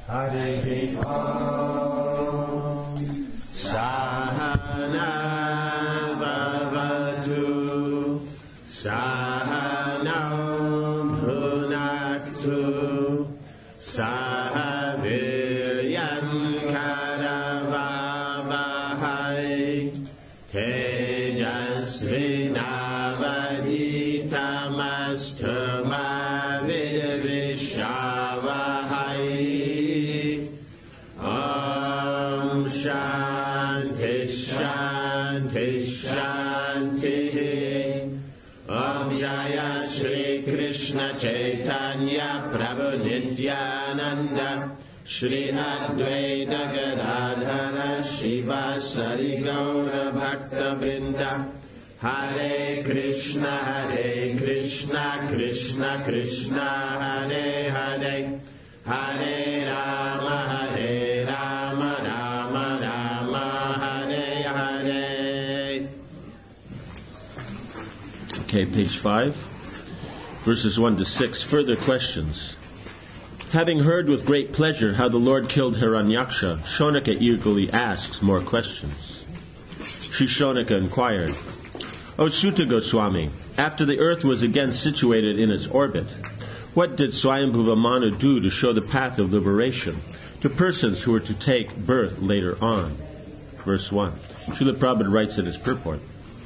Hare Om. Sahana Vavatu Sahanam Bhunaktu Sahaviryan Karavavahai Tejasvinavaditamastu Mavidvishavahai. Om Shanti Shanti Shanti. Om Jaya Shri Krishna Chaitanya Prabhu Nityananda Shri Advaita Gadadhara Shivasari Gaura Bhakta Vrinda. Hare Krishna Krishna Krishna Hare Hare, Hare Rama Rama Rama Hare Hare. Okay, page 5, verses 1 to 6. Further questions. Having heard with great pleasure how the Lord killed Hiranyaksha, Shonaka eagerly asks more questions. Sri Shonaka inquired, O Suta Goswami, after the earth was again situated in its orbit, what did Swayambhuva Manu do to show the path of liberation to persons who were to take birth later on? Verse 1. Srila Prabhupada writes in his purport,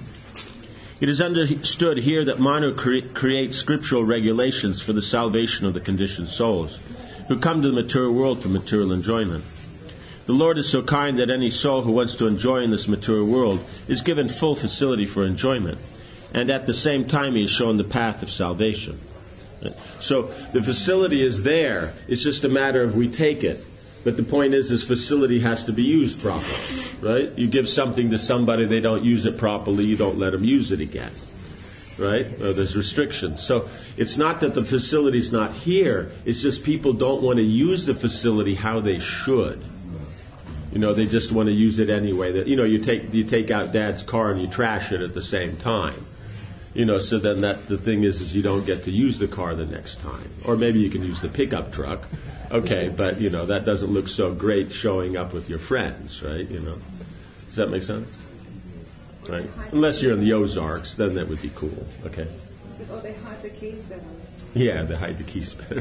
it is understood here that Manu creates scriptural regulations for the salvation of the conditioned souls who come to the material world for material enjoyment. The Lord is so kind that any soul who wants to enjoy in this material world is given full facility for enjoyment, and at the same time he is shown the path of salvation. So the facility is there, it's just a matter of we take it. But the point is, this facility has to be used properly, right? You give something to somebody, they don't use it properly, you don't let them use it again, right? Or there's restrictions. So it's not that the facility's not here, it's just people don't want to use the facility how they should. You know, they just want to use it anyway. That, you know, you take out Dad's car and you trash it at the same time. You know, so then the thing is you don't get to use the car the next time. Or maybe you can use the pickup truck. Okay, but, you know, that doesn't look so great showing up with your friends, right? You know, does that make sense? Right? Unless you're in the Ozarks, then that would be cool. Okay. Oh, they hide the keys better. Yeah, they hide the keys better.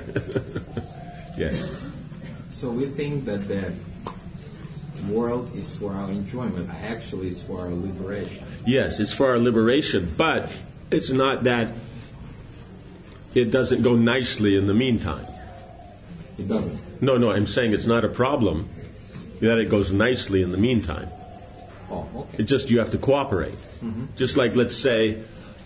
Yes. So we think that the world is for our enjoyment. Actually, it's for our liberation. Yes, it's for our liberation, but it's not that it doesn't go nicely in the meantime. It doesn't? No, I'm saying it's not a problem that it goes nicely in the meantime. Oh, okay. It just, you have to cooperate. Mm-hmm. Just like, let's say,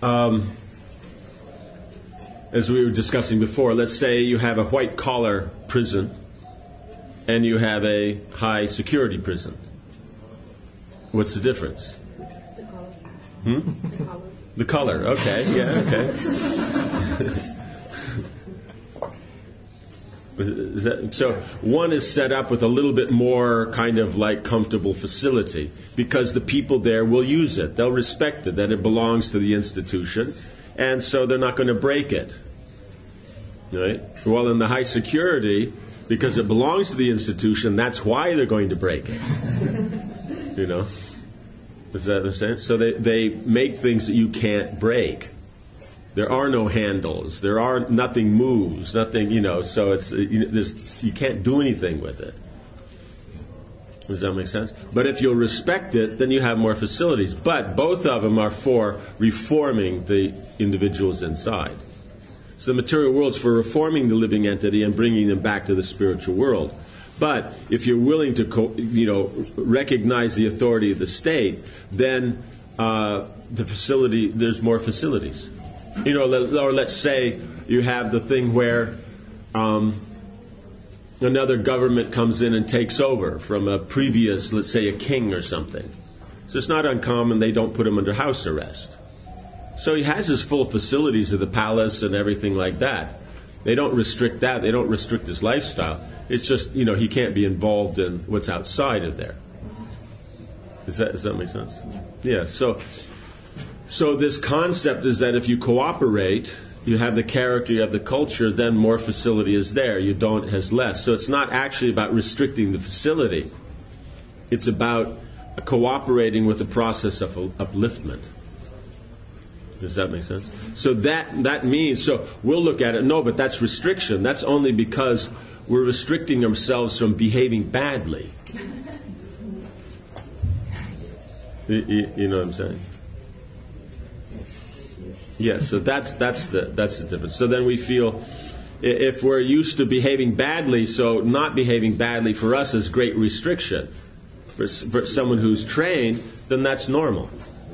as we were discussing before, let's say you have a white-collar prison and you have a high-security prison. What's the difference? The color. The color, okay, yeah, okay. So one is set up with a little bit more kind of like comfortable facility because the people there will use it. They'll respect it, that it belongs to the institution, and so they're not going to break it. Right? Well, in the high security, because it belongs to the institution, that's why they're going to break it. You know? Does that make sense? So they make things that you can't break. There are no handles. Nothing moves. Nothing, you know. So you can't do anything with it. Does that make sense? But if you'll respect it, then you have more facilities. But both of them are for reforming the individuals inside. So the material world's for reforming the living entity and bringing them back to the spiritual world. But if you're willing to, recognize the authority of the state, then the facility, there's more facilities. You know, or let's say you have the thing where another government comes in and takes over from a previous, let's say, a king or something. So it's not uncommon they don't put him under house arrest. So he has his full facilities of the palace and everything like that. They don't restrict that. They don't restrict his lifestyle. It's just, he can't be involved in what's outside of there. Does that make sense? Yeah. So this concept is that if you cooperate, you have the character, you have the culture, then more facility is there. You don't has less. So it's not actually about restricting the facility. It's about cooperating with the process of upliftment. Does that make sense? So that means, so we'll look at it, no, but that's restriction. That's only because we're restricting ourselves from behaving badly. You know what I'm saying? Yes, so that's the difference. So then we feel, if we're used to behaving badly, so not behaving badly for us is great restriction. For someone who's trained, then that's normal.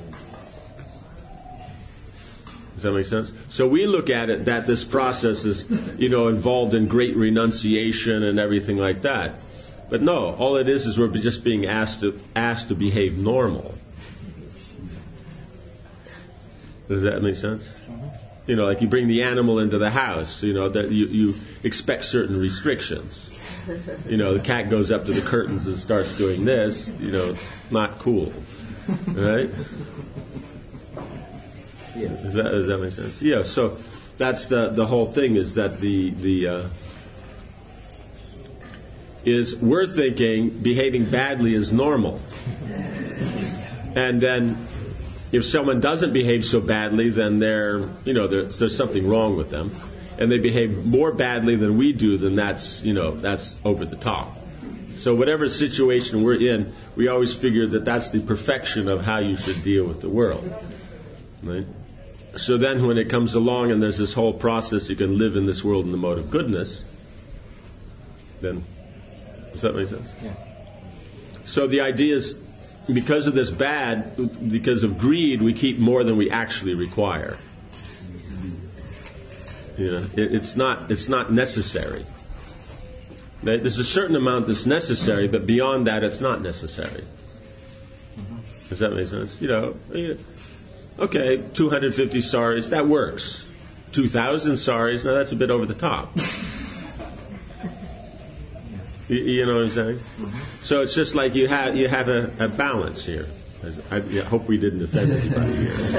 Does that make sense? So we look at it that this process is, involved in great renunciation and everything like that. But no, all it is we're just being asked to behave normal. Does that make sense? Like you bring the animal into the house, that you expect certain restrictions. The cat goes up to the curtains and starts doing this, not cool. Right? Yes. Does that make sense? Yeah, so that's the whole thing is that is we're thinking behaving badly is normal. And then if someone doesn't behave so badly, then there's something wrong with them. And they behave more badly than we do, then that's over the top. So whatever situation we're in, we always figure that that's the perfection of how you should deal with the world. Right? So then when it comes along and there's this whole process, you can live in this world in the mode of goodness, then, does that make sense? Yeah. So the idea is, because of this because of greed, we keep more than we actually require. It's not necessary. There's a certain amount that's necessary, but beyond that, it's not necessary. Does that make sense? Okay, 250 saris, that works. 2,000 saris, now that's a bit over the top. You know what I'm saying? So it's just like you have a balance here. I hope we didn't offend anybody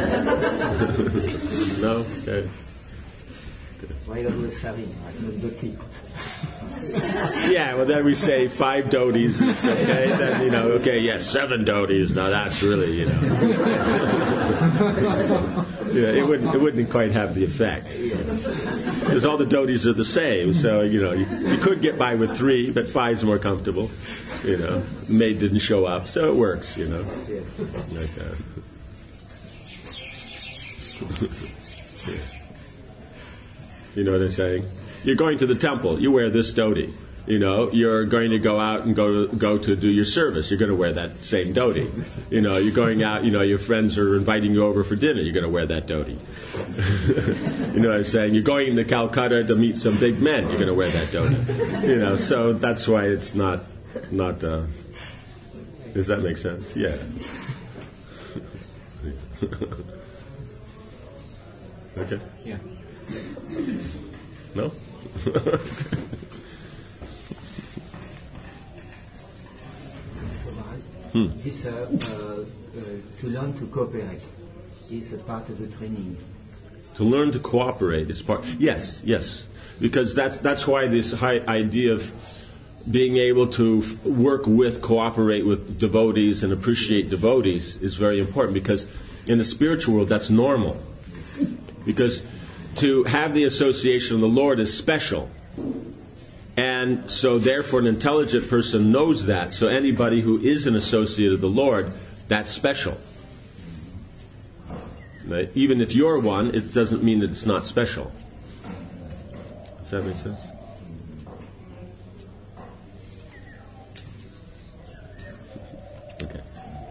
here. No? Okay. Why always having doti? Yeah, well then we say 5 dotis, it's okay. Then 7 dotis. Now that's really, it wouldn't quite have the effect. Because all the dotis are the same, so you could get by with 3, but 5's more comfortable. Maid didn't show up, so it works. Like that. You know what I'm saying? You're going to the temple. You wear this dhoti. You're going to go out and go to do your service. You're going to wear that same dhoti. You're going out. Your friends are inviting you over for dinner. You're going to wear that dhoti. You know what I'm saying? You're going to Calcutta to meet some big men. You're going to wear that dhoti. So that's why it's not. Does that make sense? Yeah. Okay. Yeah. No? This to learn to cooperate is a part of the training. To learn to cooperate is part. Yes, because that's why this high idea of being able to work with, cooperate with devotees and appreciate devotees is very important, because in the spiritual world that's normal. Because to have the association of the Lord is special. And so therefore an intelligent person knows that. So anybody who is an associate of the Lord, that's special. Right? Even if you're one, it doesn't mean that it's not special. Does that make sense? Okay.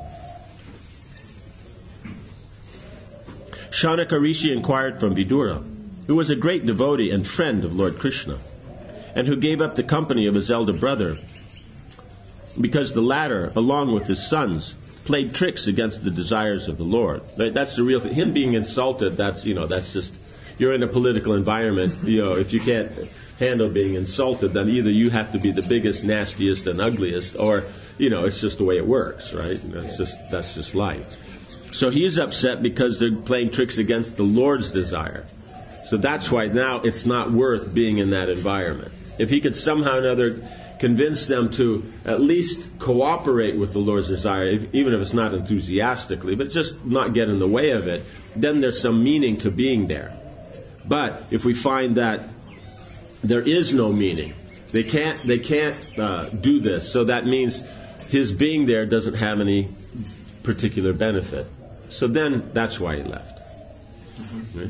Shaunaka Rishi inquired from Vidura, who was a great devotee and friend of Lord Krishna, and who gave up the company of his elder brother because the latter, along with his sons, played tricks against the desires of the Lord. Right? That's the real thing. Him being insulted, that's just, you're in a political environment, if you can't handle being insulted, then either you have to be the biggest, nastiest, and ugliest, or, it's just the way it works, right? That's just life. So he's upset because they're playing tricks against the Lord's desire. So that's why now it's not worth being in that environment. If he could somehow or another convince them to at least cooperate with the Lord's desire, even if it's not enthusiastically, but just not get in the way of it, then there's some meaning to being there. But if we find that there is no meaning, they can't do this, so that means his being there doesn't have any particular benefit. So then that's why he left. Right?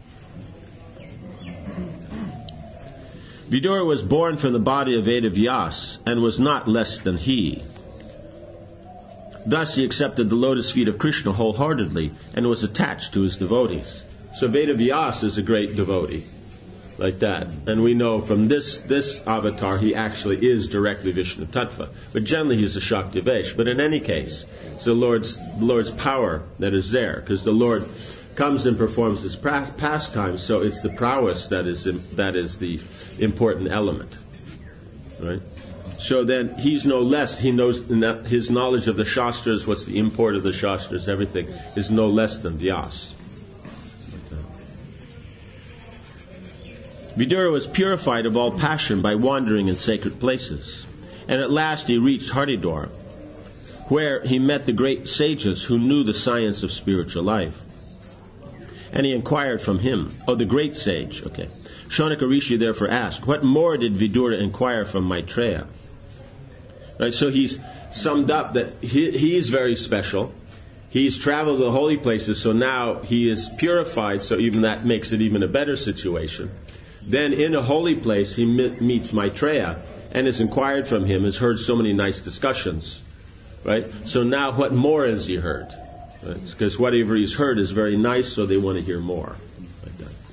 Vidura was born from the body of Veda Vyas and was not less than he. Thus he accepted the lotus feet of Krishna wholeheartedly and was attached to his devotees. So Veda Vyas is a great devotee, like that. And we know from this avatar he actually is directly Vishnu Tattva. But generally he's a Shaktivesh. But in any case, it's the Lord's power that is there, because the Lord comes and performs his pastime, so it's the prowess that is the important element, right? So then he's no less. He knows his knowledge of the Shastras, what's the import of the Shastras, everything is no less than Vyas. Vidura was purified of all passion by wandering in sacred places, and at last he reached Haridwar, where he met the great sages who knew the science of spiritual life. And he inquired from him, the great sage, Shaunaka Rishi therefore asked, what more did Vidura inquire from Maitreya? Right, so he's summed up that he's very special. He's traveled to the holy places, so now he is purified, so even that makes it even a better situation. Then in a holy place he meets Maitreya and has inquired from him, has heard so many nice discussions. Right? So now what more has he heard? Right? Because whatever he's heard is very nice, so they want to hear more. Like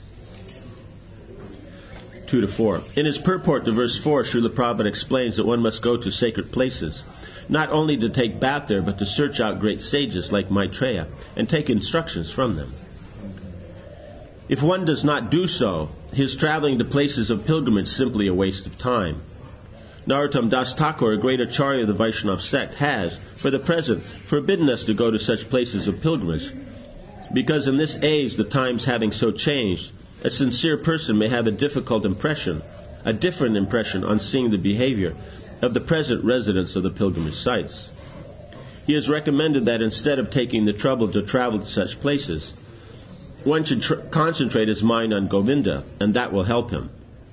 that. 2-4. In his purport to verse 4, Srila Prabhupada explains that one must go to sacred places, not only to take bath there, but to search out great sages like Maitreya and take instructions from them. If one does not do so, his traveling to places of pilgrimage is simply a waste of time. Narottam Das Thakur, a great acharya of the Vaishnava sect, has, for the present, forbidden us to go to such places of pilgrimage, because in this age, the times having so changed, a sincere person may have a different impression on seeing the behavior of the present residents of the pilgrimage sites. He has recommended that instead of taking the trouble to travel to such places, one should concentrate his mind on Govinda, and that will help him.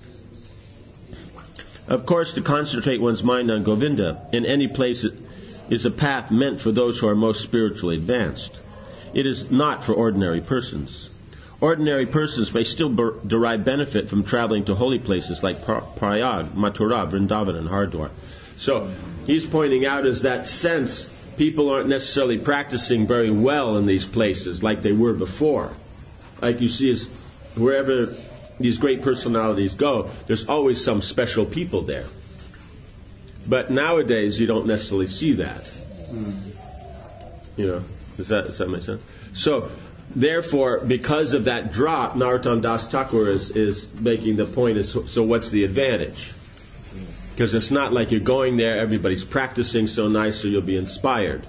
Of course, to concentrate one's mind on Govinda in any place is a path meant for those who are most spiritually advanced. It is not for ordinary persons. Ordinary persons may still derive benefit from traveling to holy places like Prayag, Mathura, Vrindavan, and Haridwar. So he's pointing out is that since people aren't necessarily practicing very well in these places like they were before. Like you see, is wherever these great personalities go, there's always some special people there. But nowadays, you don't necessarily see that. You know, does that make sense? So, therefore, because of that drop, Narottam Das Thakur is making the point, so what's the advantage? Because it's not like you're going there, everybody's practicing so nice, so you'll be inspired.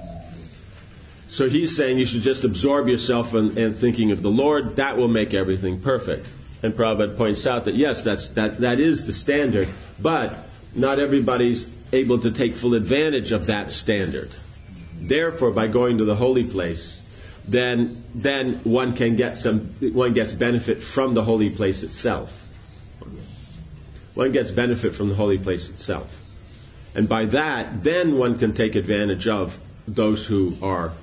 So he's saying you should just absorb yourself in thinking of the Lord. That will make everything perfect. And Prabhupada points out that yes, that is the standard, but not everybody's able to take full advantage of that standard. Therefore, by going to the holy place, then one gets benefit from the holy place itself. One gets benefit from the holy place itself. And by that, then one can take advantage of those who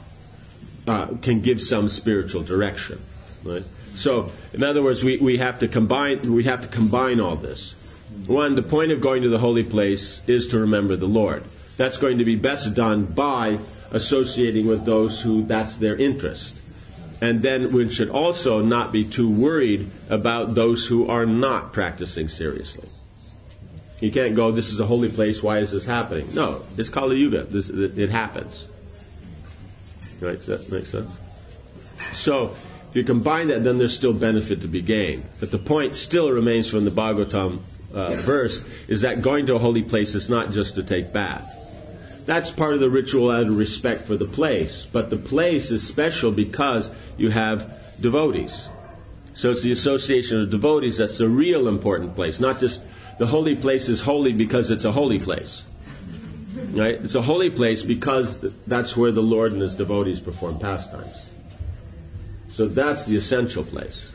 can give some spiritual direction. Right? So, in other words, we have to combine all this. One, the point of going to the holy place is to remember the Lord. That's going to be best done by associating with those who that's their interest. And then we should also not be too worried about those who are not practicing seriously. You can't go, this is a holy place, why is this happening? No, it's Kali Yuga. It happens. Right? Does that make sense? So, if you combine that, then there's still benefit to be gained. But the point still remains from the Bhagavatam verse, is that going to a holy place is not just to take bath. That's part of the ritual out of respect for the place. But the place is special because you have devotees. So it's the association of devotees that's the real important place, not just the holy place is holy because it's a holy place. Right? It's a holy place because that's where the Lord and His devotees perform pastimes. So that's the essential place.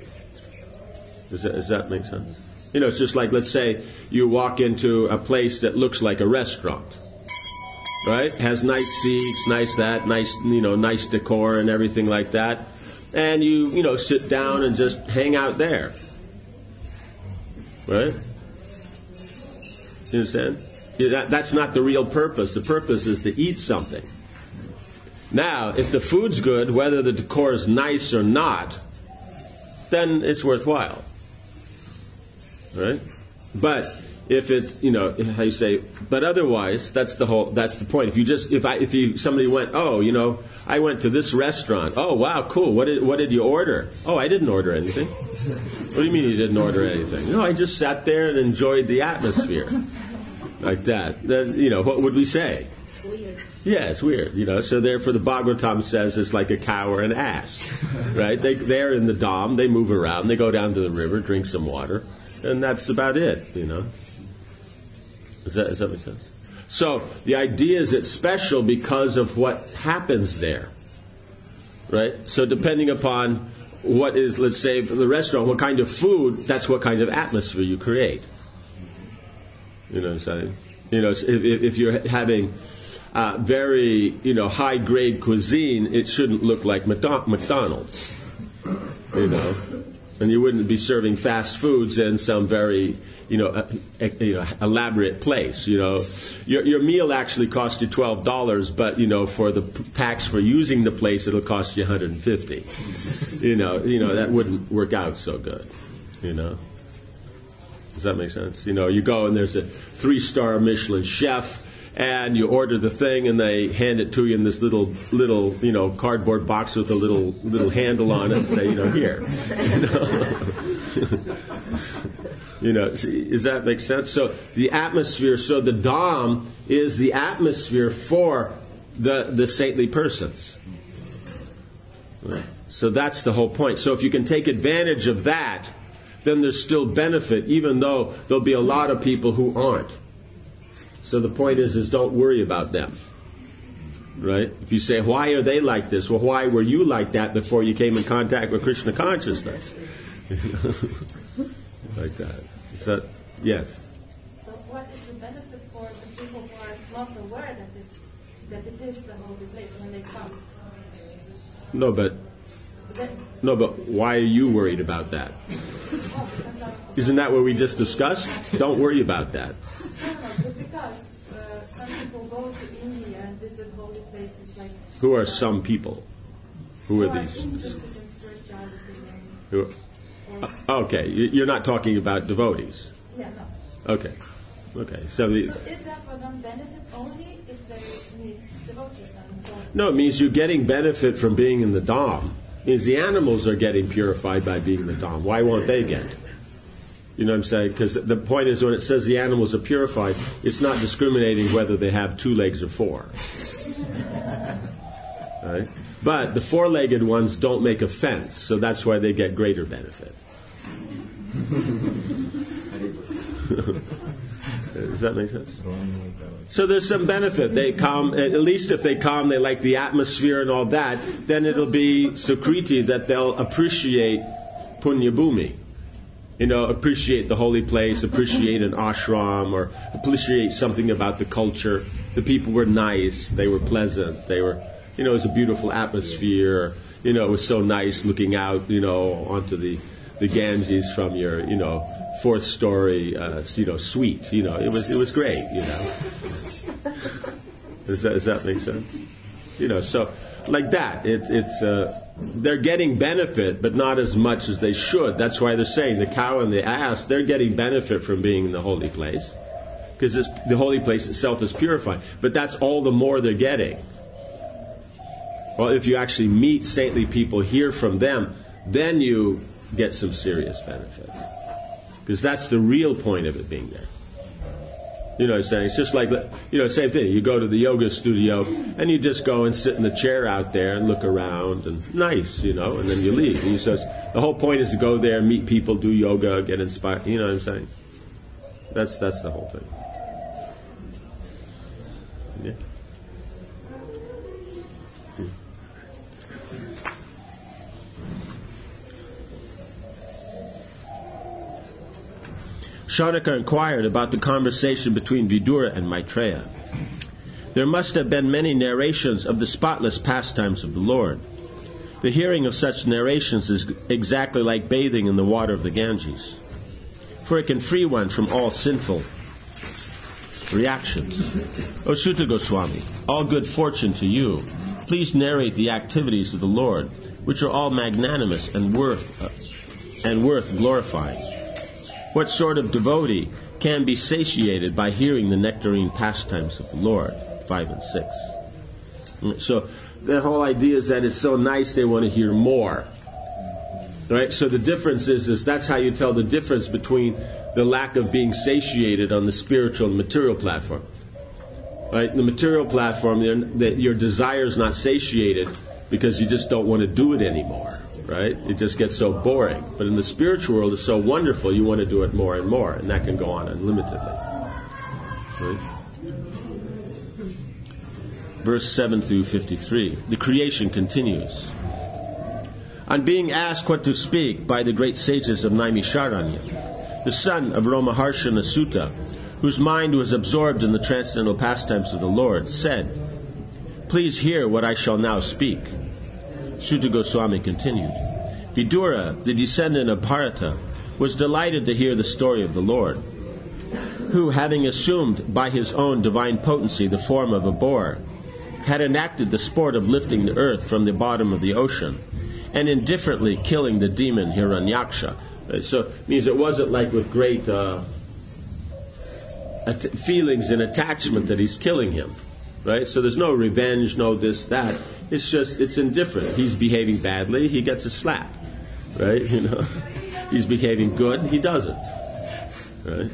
Does that make sense? It's just like, let's say you walk into a place that looks like a restaurant. Right? Has nice seats, nice decor and everything like that. And you sit down and just hang out there. Right? You understand? That's not the real purpose. The purpose is to eat something. Now, if the food's good, whether the decor is nice or not, then it's worthwhile. Right? But if it's, how you say, but otherwise, that's the point. If somebody went, I went to this restaurant. Oh, wow, cool. What did you order? Oh, I didn't order anything. What do you mean you didn't order anything? No, I just sat there and enjoyed the atmosphere. Like that. What would we say? Weird. Yeah, it's weird. So therefore the Bhagavatam says it's like a cow or an ass. Right? They're in the Dham, they move around, they go down to the river, drink some water, and that's about it, Does that make sense? So the idea is it's special because of what happens there. Right? So depending upon what is, let's say, the restaurant, what kind of food, that's what kind of atmosphere you create. You know what I'm saying? If you're having very, high-grade cuisine, it shouldn't look like McDonald's. And you wouldn't be serving fast foods in some very, elaborate place. Your meal actually costs you $12, but for the tax for using the place, it'll cost you $150. That wouldn't work out so good. Does that make sense? You go and there's a 3-star Michelin chef, and you order the thing, and they hand it to you in this little cardboard box with a little handle on it, and say, here. Does that make sense? So the atmosphere, so the Dham is the atmosphere for the saintly persons. Right. So that's the whole point. So if you can take advantage of that, then there's still benefit, even though there'll be a lot of people who aren't. So the point is don't worry about them. Right? If you say, why are they like this? Well, why were you like that before you came in contact with Krishna consciousness? Like that. Is that, yes? So what is the benefit for the people who are not aware that it is the holy place when they come? No, but why are you worried about that? Isn't that what we just discussed? Don't worry about that. No, but because some people go to India and visit holy places like... Who are some people? Who are these? Interested in spirituality. Who? Okay, you're not talking about devotees. Yeah, no. Okay. So is that for them benefit only if they meet devotees? No, it means you're getting benefit from being in the Dham. It means the animals are getting purified by being in the Dham. Why won't they get? You know what I'm saying? Because the point is, when it says the animals are purified, it's not discriminating whether they have 2 legs or 4. Right? But the 4-legged ones don't make a fence, so that's why they get greater benefit. Does that make sense? So there's some benefit. They come, at least if they come, they like the atmosphere and all that, then it'll be Sukriti that they'll appreciate Punya Bhumi. Appreciate the holy place, appreciate an ashram, or appreciate something about the culture. The people were nice, they were pleasant, they were, it was a beautiful atmosphere, it was so nice looking out, onto the Ganges from your, 4th story, suite. It was great. Does that make sense? So like that, it's they're getting benefit, but not as much as they should. That's why they're saying the cow and the ass, they're getting benefit from being in the holy place, because the holy place itself is purified. But that's all the more they're getting. Well, if you actually meet saintly people, hear from them, then you get some serious benefit. Because that's the real point of it being there. You know what I'm saying? It's just like, same thing. You go to the yoga studio and you just go and sit in the chair out there and look around and nice, and then you leave. And the whole point is to go there, meet people, do yoga, get inspired. You know what I'm saying? That's the whole thing. Yeah. Shaunaka inquired about the conversation between Vidura and Maitreya. There must have been many narrations of the spotless pastimes of the Lord. The hearing of such narrations is exactly like bathing in the water of the Ganges, for it can free one from all sinful reactions. O Suta Goswami, all good fortune to you. Please narrate the activities of the Lord, which are all magnanimous and worth glorifying. What sort of devotee can be satiated by hearing the nectarine pastimes of the Lord? 5 and 6. So the whole idea is that it's so nice they want to hear more. Right? So the difference is that's how you tell the difference between the lack of being satiated on the spiritual and material platform. Right? The material platform, your desire is not satiated because you just don't want to do it anymore. Right? It just gets so boring. But in the spiritual world, it's so wonderful, you want to do it more and more, and that can go on unlimitedly. Right? Verse 7 through 53. The creation continues. On being asked what to speak by the great sages of Naimisharanya, the son of Romaharshana Sutta, whose mind was absorbed in the transcendental pastimes of the Lord, said, "Please hear what I shall now speak." Suta Goswami continued. Vidura, the descendant of Bharata, was delighted to hear the story of the Lord, who, having assumed by his own divine potency the form of a boar, had enacted the sport of lifting the earth from the bottom of the ocean and indifferently killing the demon Hiranyaksha. So it means it wasn't like with great feelings and attachment that he's killing him. Right? So there's no revenge, no this, that. It's indifferent. He's behaving badly, he gets a slap. Right? He's behaving good, he doesn't. Right?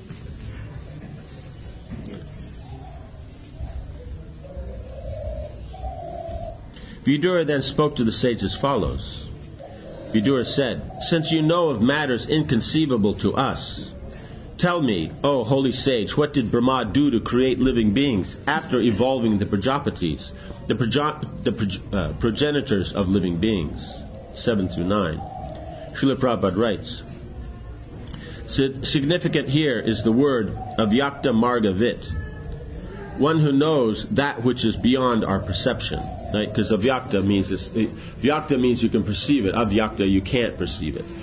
Vidura then spoke to the sage as follows. Vidura said, "Since you know of matters inconceivable to us, tell me, O holy sage, what did Brahma do to create living beings after evolving the Prajapatis, the progenitors of living beings?" 7 through 9. Srila Prabhupada writes, significant here is the word avyakta margavit, one who knows that which is beyond our perception. Right? Because avyakta means this. Vyakta means you can perceive it. Avyakta, you can't perceive it.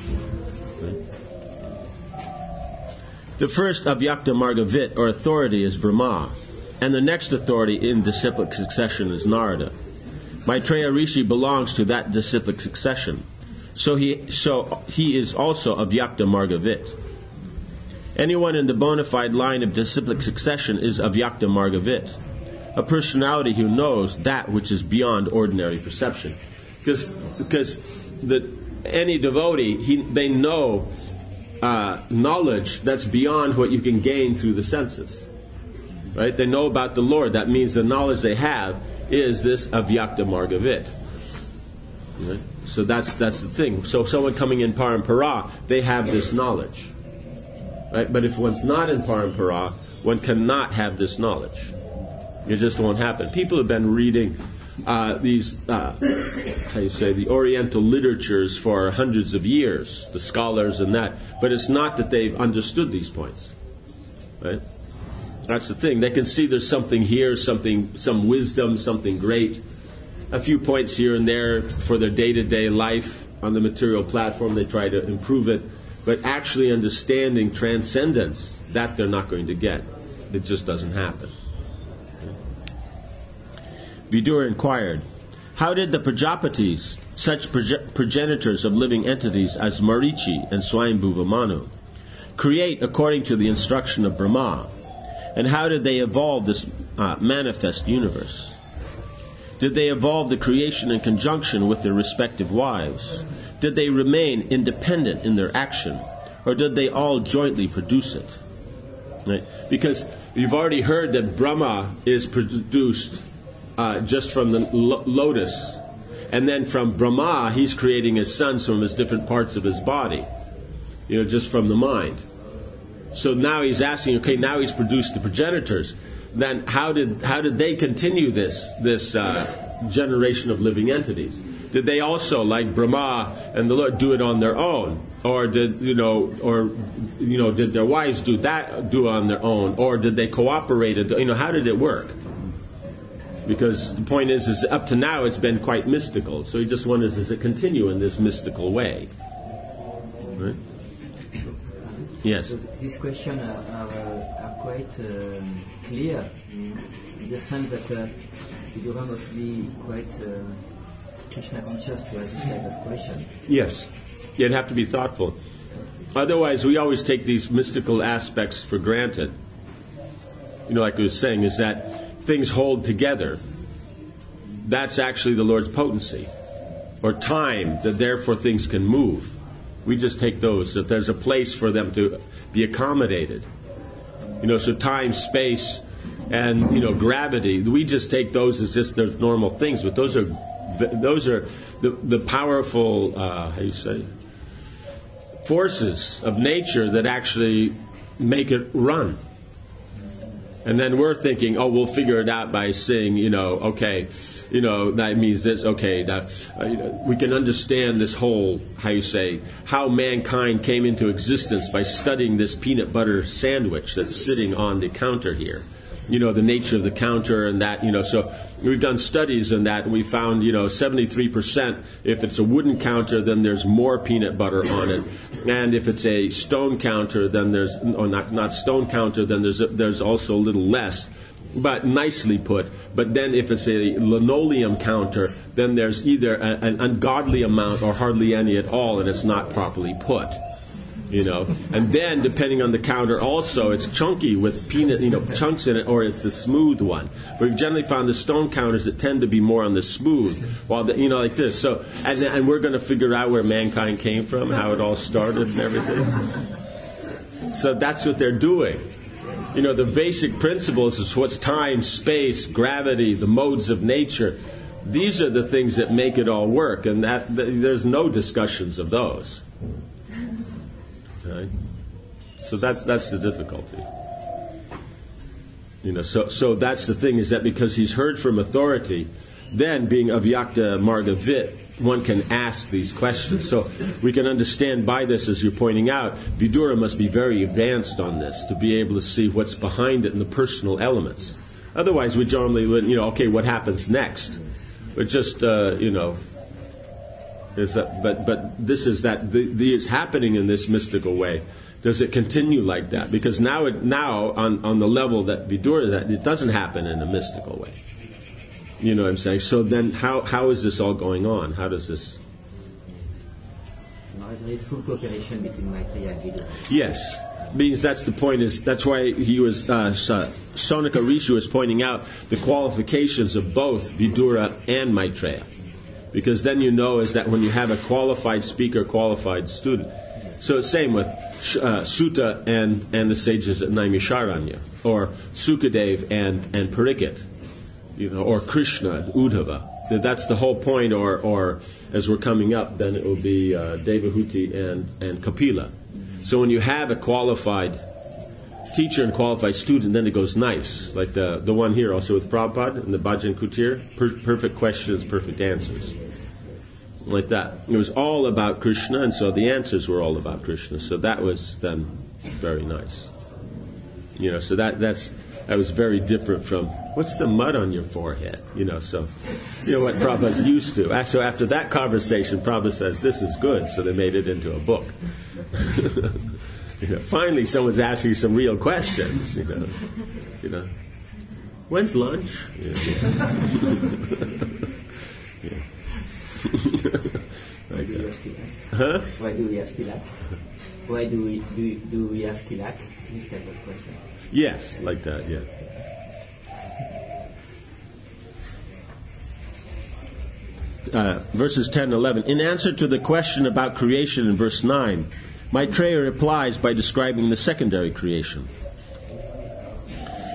The first avyakta margavit, or authority, is Brahma, and the next authority in disciplic succession is Narada. Maitreya Rishi belongs to that disciplic succession, so he is also avyakta margavit. Anyone in the bona fide line of disciplic succession is avyakta margavit, a personality who knows that which is beyond ordinary perception. Because any devotee, they know knowledge that's beyond what you can gain through the senses. Right? They know about the Lord. That means the knowledge they have is this avyakta margavit. Right? So that's the thing. So someone coming in parampara, they have this knowledge. Right? But if one's not in parampara, one cannot have this knowledge. It just won't happen. People have been reading the Oriental literatures for hundreds of years, the scholars and that, but it's not that they've understood these points. Right? That's the thing. They can see there's something here, some wisdom, something great, a few points here and there for their day-to-day life on the material platform. They try to improve it, but actually understanding transcendence, that they're not going to get. It just doesn't happen. Vidura inquired, how did the Prajapatis, such progenitors of living entities as Marichi and Swayambhuva Manu, create according to the instruction of Brahma? And how did they evolve this manifest universe? Did they evolve the creation in conjunction with their respective wives? Did they remain independent in their action? Or did they all jointly produce it? Right? Because you've already heard that Brahma is produced just from the lotus. And then from Brahma, he's creating his sons from his different parts of his body. Just from the mind. So now he's asking, okay, now he's produced the progenitors. Then how did they continue this generation of living entities? Did they also, like Brahma and the Lord, do it on their own, or did did their wives do on their own, or did they cooperate? How did it work? Because the point is up to now it's been quite mystical. So he just wonders, does it continue in this mystical way? Right? Yes. So these questions are quite clear in the sense that Vidura must be quite Krishna conscious to ask this type of question. Yes. You'd have to be thoughtful. Otherwise, we always take these mystical aspects for granted. Like I was saying, is that things hold together. That's actually the Lord's potency. Or time, that therefore things can move. We just take those, that there's a place for them to be accommodated. So time, space, and gravity. We just take those as just their normal things, but those are the powerful forces of nature that actually make it run. And then we're thinking, we'll figure it out by saying, that means this, okay, we can understand this whole, how mankind came into existence by studying this peanut butter sandwich that's sitting on the counter here. The nature of the counter and that, so we've done studies on that, and we found, 73%, if it's a wooden counter, then there's more peanut butter on it. And if it's a stone counter, then not stone counter, then there's also a little less, but nicely put. But then if it's a linoleum counter, then there's either an ungodly amount or hardly any at all, and it's not properly put. And then depending on the counter also, it's chunky with peanut, chunks in it, or it's the smooth one. We've generally found the stone counters that tend to be more on the smooth, while like this. So, and we're going to figure out where mankind came from, how it all started and everything. So that's what they're doing. The basic principles is what's time, space, gravity, the modes of nature. These are the things that make it all work, and there's no discussions of those. Right? So that's the difficulty. So that's the thing, is that because he's heard from authority, then being Avyakta Margavit, one can ask these questions. So we can understand by this, as you're pointing out, Vidura must be very advanced on this to be able to see what's behind it in the personal elements. Otherwise, we generally would, okay, what happens next? But just, is that, but this is that it's happening in this mystical way. Does it continue like that? Because now on the level that Vidura, that it doesn't happen in a mystical way. You know what I'm saying? So then how is this all going on? How does this? There is full cooperation between Maitreya and Vidura. Yes. Means that's the point. That's why he was Shaunika Rishi was pointing out the qualifications of both Vidura and Maitreya. Because then is that when you have a qualified speaker, qualified student. So it's same with Sutta and the sages at Naimisharanya, or Sukadev and Pariksit, or Krishna and Uddhava. That's the whole point. Or as we're coming up, then it will be Devahuti and Kapila. So when you have a qualified teacher and qualified student, then it goes nice. Like the one here also with Prabhupada and the Bhajan Kutir, perfect questions, perfect answers. Like that. It was all about Krishna, and so the answers were all about Krishna. So that was then very nice. So that was very different from, what's the mud on your forehead? So what Prabhupada's used to. So after that conversation, Prabhupada said, this is good, so they made it into a book. Finally, someone's asking you some real questions. When's lunch? Why do we have tilak? Why do we have tilak? Why do we have tilak? This type of question. Yes, like that. Yeah. Verses 10 and 11. In answer to the question about creation in verse 9, Maitreya replies by describing the secondary creation.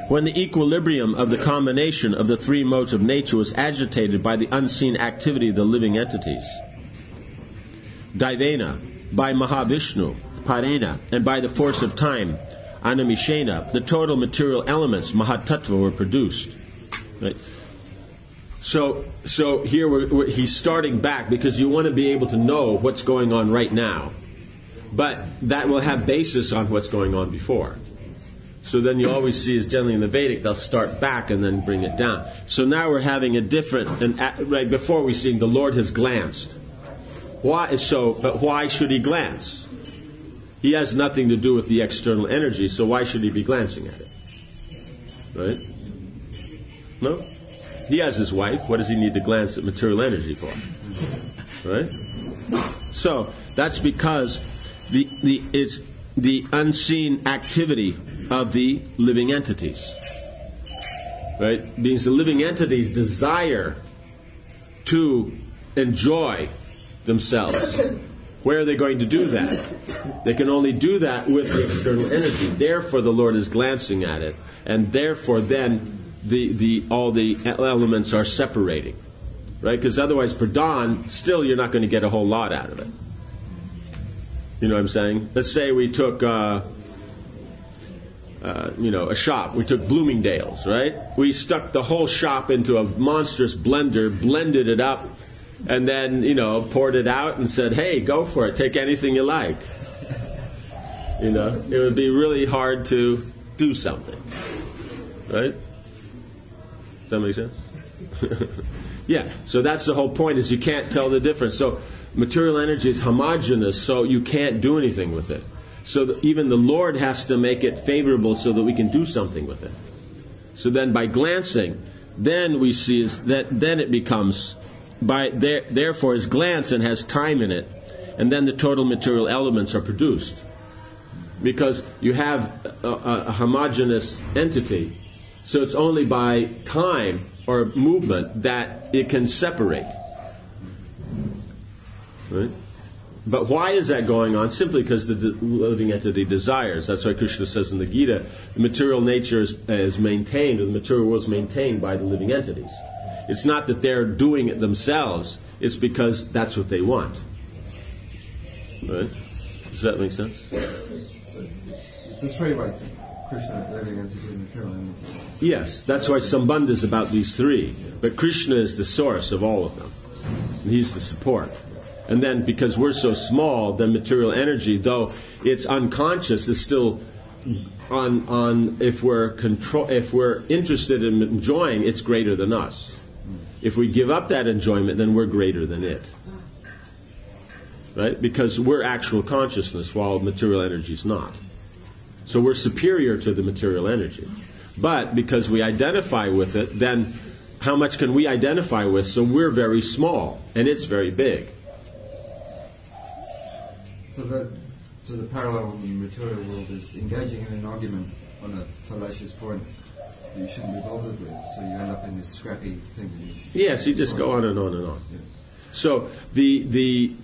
when the equilibrium of the combination of the three modes of nature was agitated by the unseen activity of the living entities. Daivena, by Mahavishnu, Parena, and by the force of time, Animishena, the total material elements, Mahatattva, were produced. Right? So here he's starting back because you want to be able to know what's going on right now. But that will have basis on what's going on before. So then you always see, as generally in the Vedic, they'll start back and then bring it down. So now we're having a different, right before we see the Lord has glanced. Why? But why should he glance? He has nothing to do with the external energy, so why should he be glancing at it? Right? No? He has his wife. What does he need to glance at material energy for? Right? So that's because it's the unseen activity of the living entities. Right? Means the living entities desire to enjoy themselves. Where are they going to do that? They can only do that with the external energy. Therefore, the Lord is glancing at it, and therefore, then all the elements are separating, right? Because otherwise, Pradhan, still you're not going to get a whole lot out of it. You know what I'm saying? Let's say we took, a shop. We took Bloomingdale's, right? We stuck the whole shop into a monstrous blender, blended it up, and then, poured it out and said, hey, go for it. Take anything you like. It would be really hard to do something. Right? Does that make sense? Yeah. So that's the whole point, is you can't tell the difference. So material energy is homogeneous, so you can't do anything with it. So even the Lord has to make it favorable so that we can do something with it. So then by glancing, then we see then it becomes... therefore is glance and has time in it, and then the total material elements are produced. Because you have a homogeneous entity, so it's only by time or movement that it can separate. Right? But why is that going on? Simply because the living entity desires. That's why Krishna says in the Gita, the material nature is maintained, or the material world is maintained by the living entities. It's not that they're doing it themselves. It's because that's what they want. Right? Does that make sense? It's a three way thing. Krishna, living entity, and material entity. Yes, that's why Sambandha is about these three. But Krishna is the source of all of them. And he's the support. And then because we're so small, the material energy, though it's unconscious, is still on if we're interested in enjoying, it's greater than us. If we give up that enjoyment, then we're greater than it. Right? Because we're actual consciousness, while material energy is not. So we're superior to the material energy. But because we identify with it, then how much can we identify with? So we're very small, and it's very big. So the parallel in the material world is engaging in an argument on a fallacious point you shouldn't be bothered with, so you end up in this scrappy thing. Yes, you just go on and on and on. Yeah. So the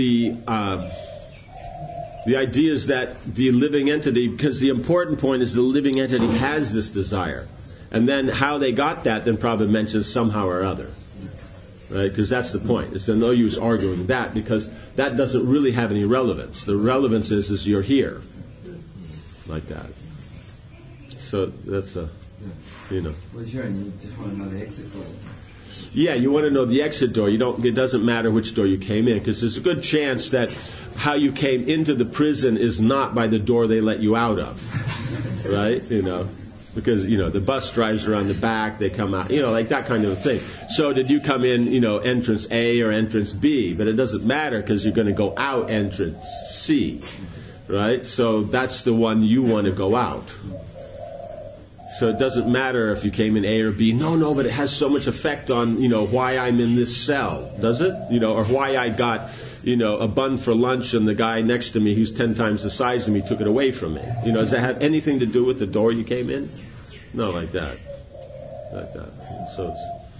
idea is that the living entity, because the important point is the living entity has this desire, and then how they got that, then Prabhupada mentions somehow or other, right? Because that's the point. It's no use arguing that, because that doesn't really have any relevance. The relevance is you're here, like that. So that's Well, sure, and you just want to know the exit door. Yeah, you want to know the exit door. It doesn't matter which door you came in, because there's a good chance that how you came into the prison is not by the door they let you out of, right? Because the bus drives around the back, they come out, like that kind of a thing. So did you come in, entrance A or entrance B? But it doesn't matter, because you're going to go out entrance C, right? So that's the one you want to go out. So it doesn't matter if you came in A or B. No, but it has so much effect on, why I'm in this cell, does it? Or why I got, a bun for lunch and the guy next to me who's 10 times the size of me took it away from me. Does that have anything to do with the door you came in? No, like that. Like that. So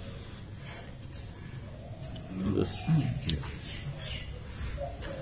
it's...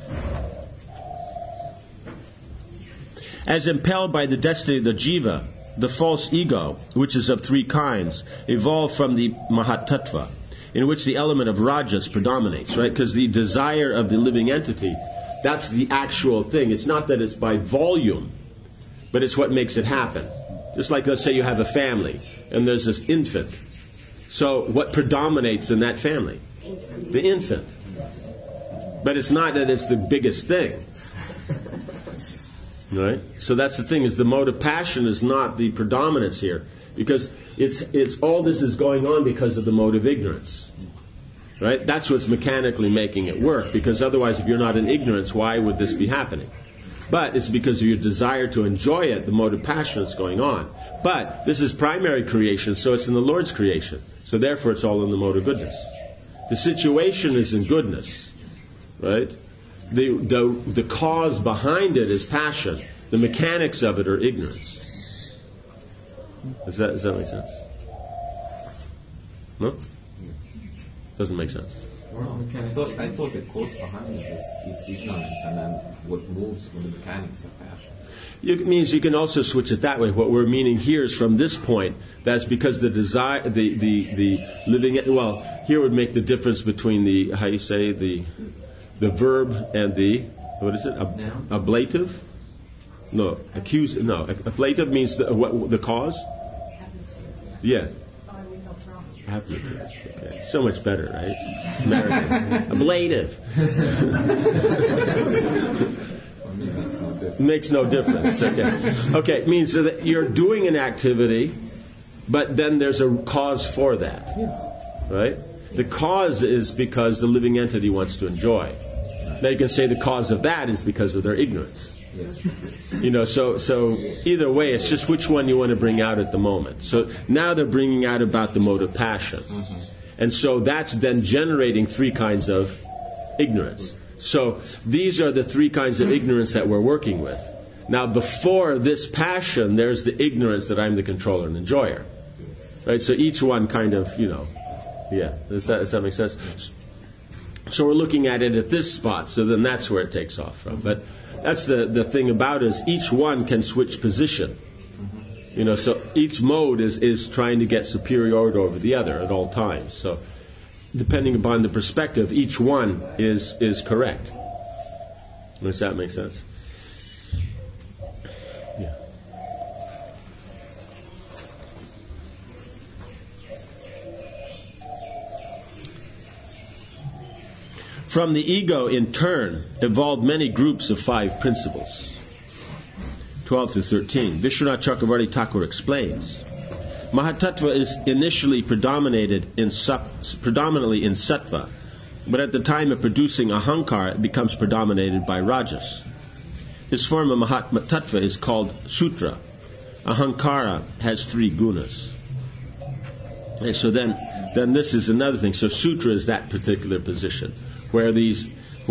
As impelled by the destiny of the jiva, the false ego, which is of three kinds, evolved from the Mahatattva, in which the element of rajas predominates, right? Because the desire of the living entity, that's the actual thing. It's not that it's by volume, but it's what makes it happen. Just like, let's say you have a family, and there's this infant. So what predominates in that family? The infant. But it's not that it's the biggest thing. Right? So that's the thing, is the mode of passion is not the predominance here. Because it's all this is going on because of the mode of ignorance. Right? That's what's mechanically making it work. Because otherwise, if you're not in ignorance, why would this be happening? But it's because of your desire to enjoy it, the mode of passion that's going on. But this is primary creation, so it's in the Lord's creation. So therefore it's all in the mode of goodness. The situation is in goodness. Right? The cause behind it is passion. The mechanics of it are ignorance. Does that make sense? No? Doesn't make sense. I thought the cause behind it is ignorance, and then what moves with the mechanics of passion. It means you can also switch it that way. What we're meaning here is from this point, that's because the desire, the living. Well, here would make the difference between the the verb and the what is it? Ablative? No, accuse. No, ablative means the cause. Yeah. Ablative. Okay. So much better, right? Americans. Ablative. Makes no difference. Okay. It means that you're doing an activity, but then there's a cause for that. Yes. Right? The cause is because the living entity wants to enjoy. Now you can say the cause of that is because of their ignorance. Yes. So either way, it's just which one you want to bring out at the moment. So now they're bringing out about the mode of passion. Mm-hmm. And so that's then generating three kinds of ignorance. So these are the three kinds of ignorance that we're working with. Now before this passion, there's the ignorance that I'm the controller and enjoyer. Right? So each one kind of, yeah. Does that make sense? So we're looking at it at this spot, so then that's where it takes off from. But that's the thing about it, is each one can switch position. So each mode is trying to get superiority over the other at all times. So depending upon the perspective, each one is correct. Does that make sense? Yeah. From the ego, in turn, evolved many groups of 5 principles. 12 to 13. Vishwanath Chakravarti Thakur explains, Mahatattva is initially predominantly in sattva, but at the time of producing ahankara, it becomes predominated by rajas. This form of Mahatattva is called sutra. Ahankara has 3 gunas. And so then this is another thing. So sutra is that particular position, where these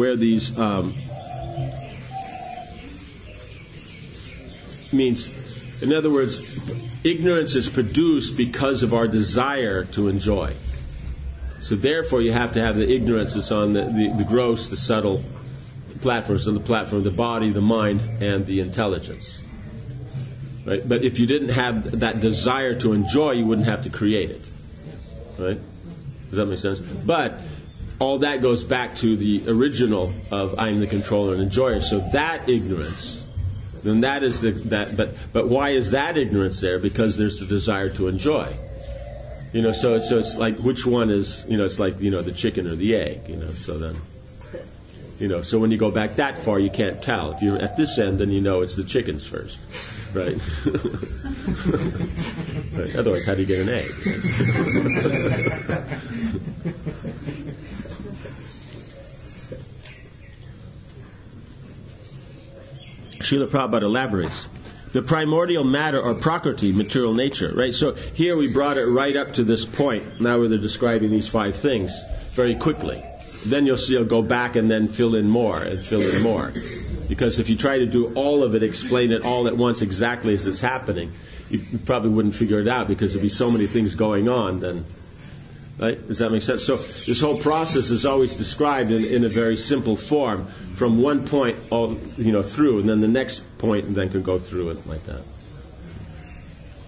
means, in other words, ignorance is produced because of our desire to enjoy. So therefore you have to have the ignorance that's on the gross, the subtle platform, so the platform of the body, the mind, and the intelligence. Right? But if you didn't have that desire to enjoy, you wouldn't have to create it. Right? Does that make sense? But all that goes back to the original of I am the controller and enjoyer. So that ignorance, then that is but why is that ignorance there? Because there's the desire to enjoy. So it's like, which one is, it's like, the chicken or the egg, so then, so when you go back that far, you can't tell. If you're at this end, then it's the chickens first, right? Right. Otherwise, how do you get an egg? Srila Prabhupada elaborates. The primordial matter or prakriti, material nature, right? So here we brought it right up to this point, now where they're describing these 5 things very quickly. Then you'll go back and then fill in more. Because if you try to do all of it, explain it all at once exactly as it's happening, you probably wouldn't figure it out, because there'd be so many things going on then. Right? Does that make sense? So this whole process is always described in a very simple form, from one point all through, and then the next point, and then can go through it like that.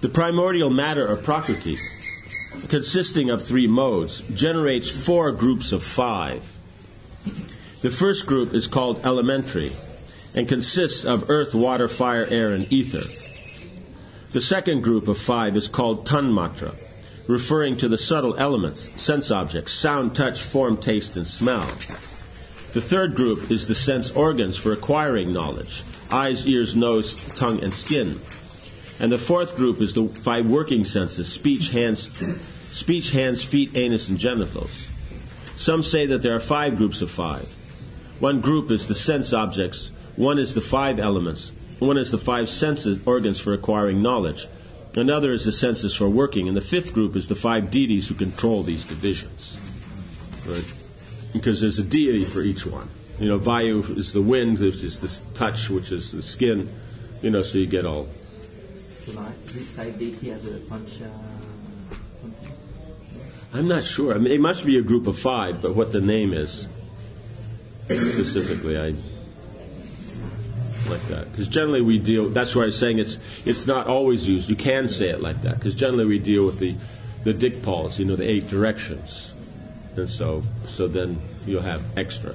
The primordial matter of Prakriti, consisting of 3 modes, generates 4 groups of 5. The first group is called elementary and consists of earth, water, fire, air, and ether. The second group of 5 is called tanmatra, referring to the subtle elements, sense objects, sound, touch, form, taste, and smell. The third group is the sense organs for acquiring knowledge, eyes, ears, nose, tongue, and skin. And the fourth group is the 5 working senses, speech, hands, feet, anus, and genitals. Some say that there are 5 groups of 5. One group is the sense objects, one is the 5 elements, one is the 5 senses, organs for acquiring knowledge, another is the senses for working, and the 5th group is the 5 deities who control these divisions. Right? Because there's a deity for each one. Vayu is the wind, which is the touch, which is the skin, so you get all. So this 5 deity has a pancha something? I'm not sure. I mean, it must be a group of 5, but what the name is specifically, I like that. Because generally we deal, that's why I'm saying it's not always used. You can say it like that, because generally we deal with the dikpals, the 8 directions. And so then you'll have extra.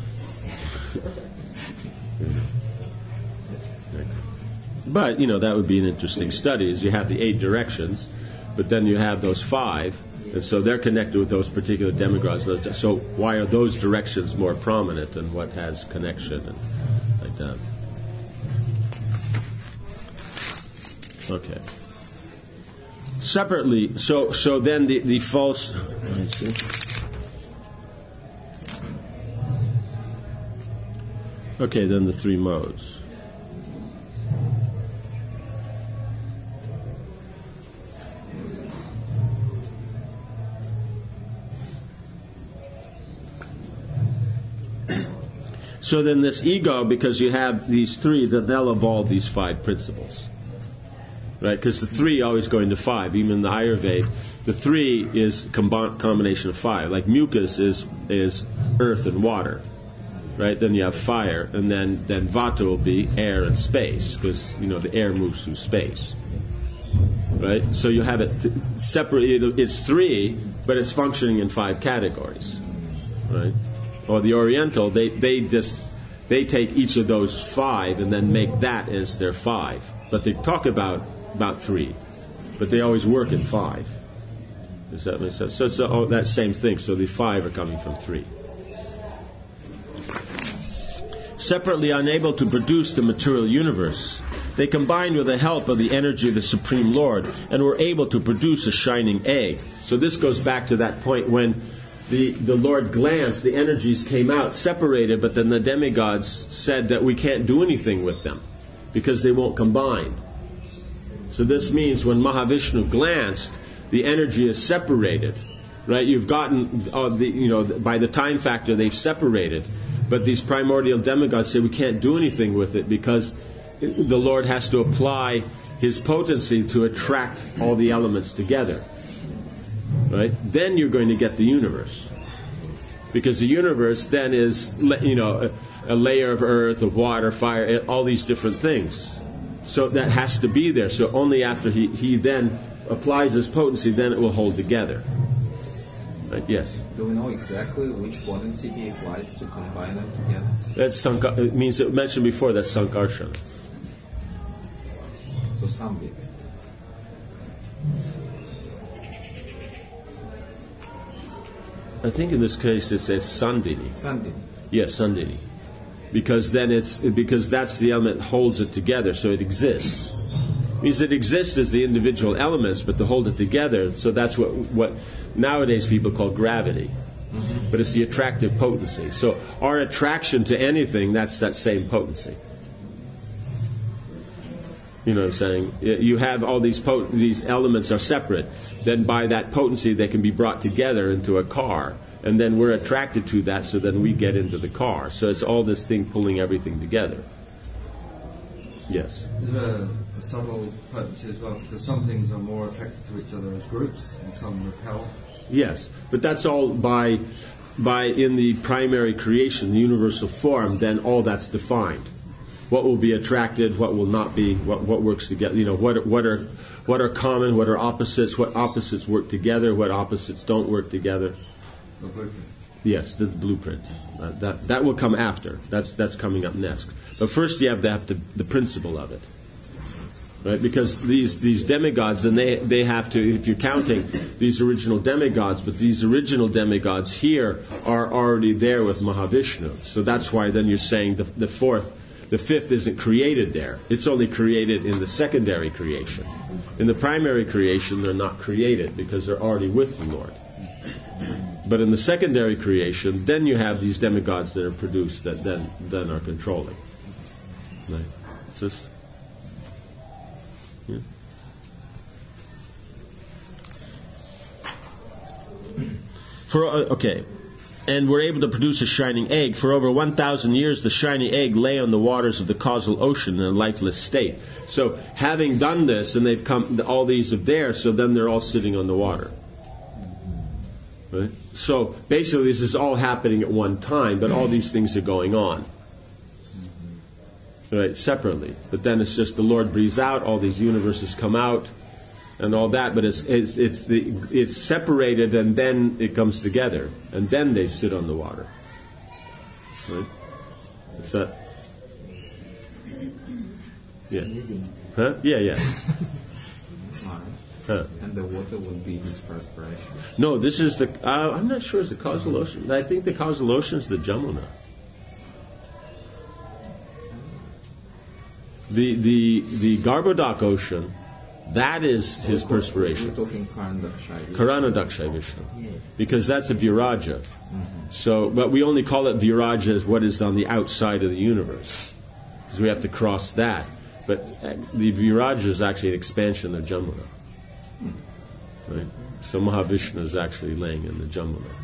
But, that would be an interesting study, is you have the 8 directions, but then you have those 5, and so they're connected with those particular demigods. So why are those directions more prominent, and what has connection, and like that? Okay. Separately, so then the false... Let's see. Okay, then the 3 modes. So then this ego, because you have these 3, then they'll evolve these 5 principles. Right? Because the 3 always go into 5. Even in the Ayurveda, the 3 is combination of 5. Like mucus is earth and water. Right? Then you have fire, and then vata will be air and space, because the air moves through space. Right? So you have it separate. It's 3, but it's functioning in 5 categories. Right? Or the Oriental, they take each of those 5 and then make that as their 5. But they talk about 3, but they always work in 5. Does that make sense? So it's that same thing. So the 5 are coming from 3. Separately unable to produce the material universe, they combined with the help of the energy of the Supreme Lord and were able to produce a shining egg. So this goes back to that point when the Lord glanced, the energies came out separated, but then the demigods said that we can't do anything with them because they won't combine. So this means when Mahavishnu glanced, the energy is separated. Right? You've gotten by the time factor they've separated. But these primordial demigods say we can't do anything with it because the Lord has to apply His potency to attract all the elements together. Right? Then you're going to get the universe. Because the universe then is, a layer of earth, of water, fire, all these different things. So that has to be there. So only after he then applies His potency, then it will hold together. Yes. Do we know exactly which potency He applies to combine them together? That's it means it mentioned before. That's Sankarsana. So Sambit. I think in this case it says Sandini. Sandini. Yes, Sandini. Because that's the element that holds it together, so it exists. It means it exists as the individual elements, but to hold it together, so that's what nowadays people call gravity. Mm-hmm. But it's the attractive potency. So our attraction to anything, that's that same potency. You know what I'm saying? You have all these elements are separate. Then by that potency, they can be brought together into a car. And then we're attracted to that, so then we get into the car. So it's all this thing pulling everything together. Yes? Is there a subtle potency as well? Because some things are more attracted to each other as groups, and some repel. Yes, but that's all by in the primary creation, the universal form, then all that's defined. what will be attracted, what will not be, what works together. What are common, what are opposites, what opposites work together, what opposites don't work together. The blueprint. Yes, the blueprint. That will come after. That's coming up next. But first, you have to have the principle of it, right? Because these demigods, and they have to. If you're counting these original demigods, but these original demigods here are already there with Mahavishnu. So that's why then you're saying the fifth isn't created there. It's only created in the secondary creation. In the primary creation, they're not created because they're already with the Lord. But in the secondary creation, then you have these demigods that are produced that then are controlling. Right? It's just, yeah. And we're able to produce a shining egg. For over 1,000 years, the shiny egg lay on the waters of the causal ocean in a lifeless state. So, having done this, and they've come, all these are there, so then they're all sitting on the water. Right? So, basically, this is all happening at one time, but all these things are going on. Right? Separately. But then it's just the Lord breathes out, all these universes come out, and all that, but it's separated, and then it comes together, and then they sit on the water. Right? Is that? Yeah. Huh? Yeah. Huh. And the water would be his perspiration. No, this is the. I'm not sure it's the causal ocean. I think the causal ocean is the Jamuna. The Garbhodak ocean. That is his perspiration. We're talking Karanodakshai. Karanodakshai Vishnu. Because that's a Viraja. So, but we only call it Viraja as what is on the outside of the universe. Because we have to cross that. But the Viraja is actually an expansion of Jamuna. Right? So Mahavishnu is actually laying in the Jamuna.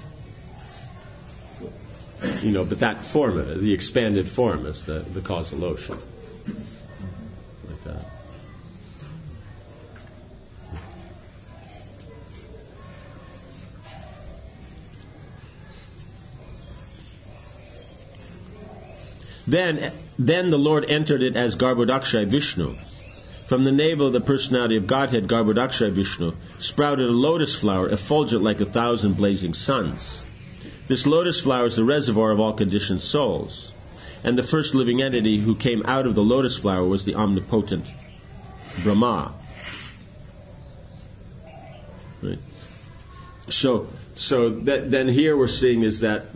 But that form of it, the expanded form, is the causal ocean. Like that. Then the Lord entered it as Garbhodakshai Vishnu. From the navel of the personality of Godhead, Garbhodakshai Vishnu, sprouted a lotus flower, effulgent like 1,000 blazing suns. This lotus flower is the reservoir of all conditioned souls. And the first living entity who came out of the lotus flower was the omnipotent Brahma. Right? So then here we're seeing is that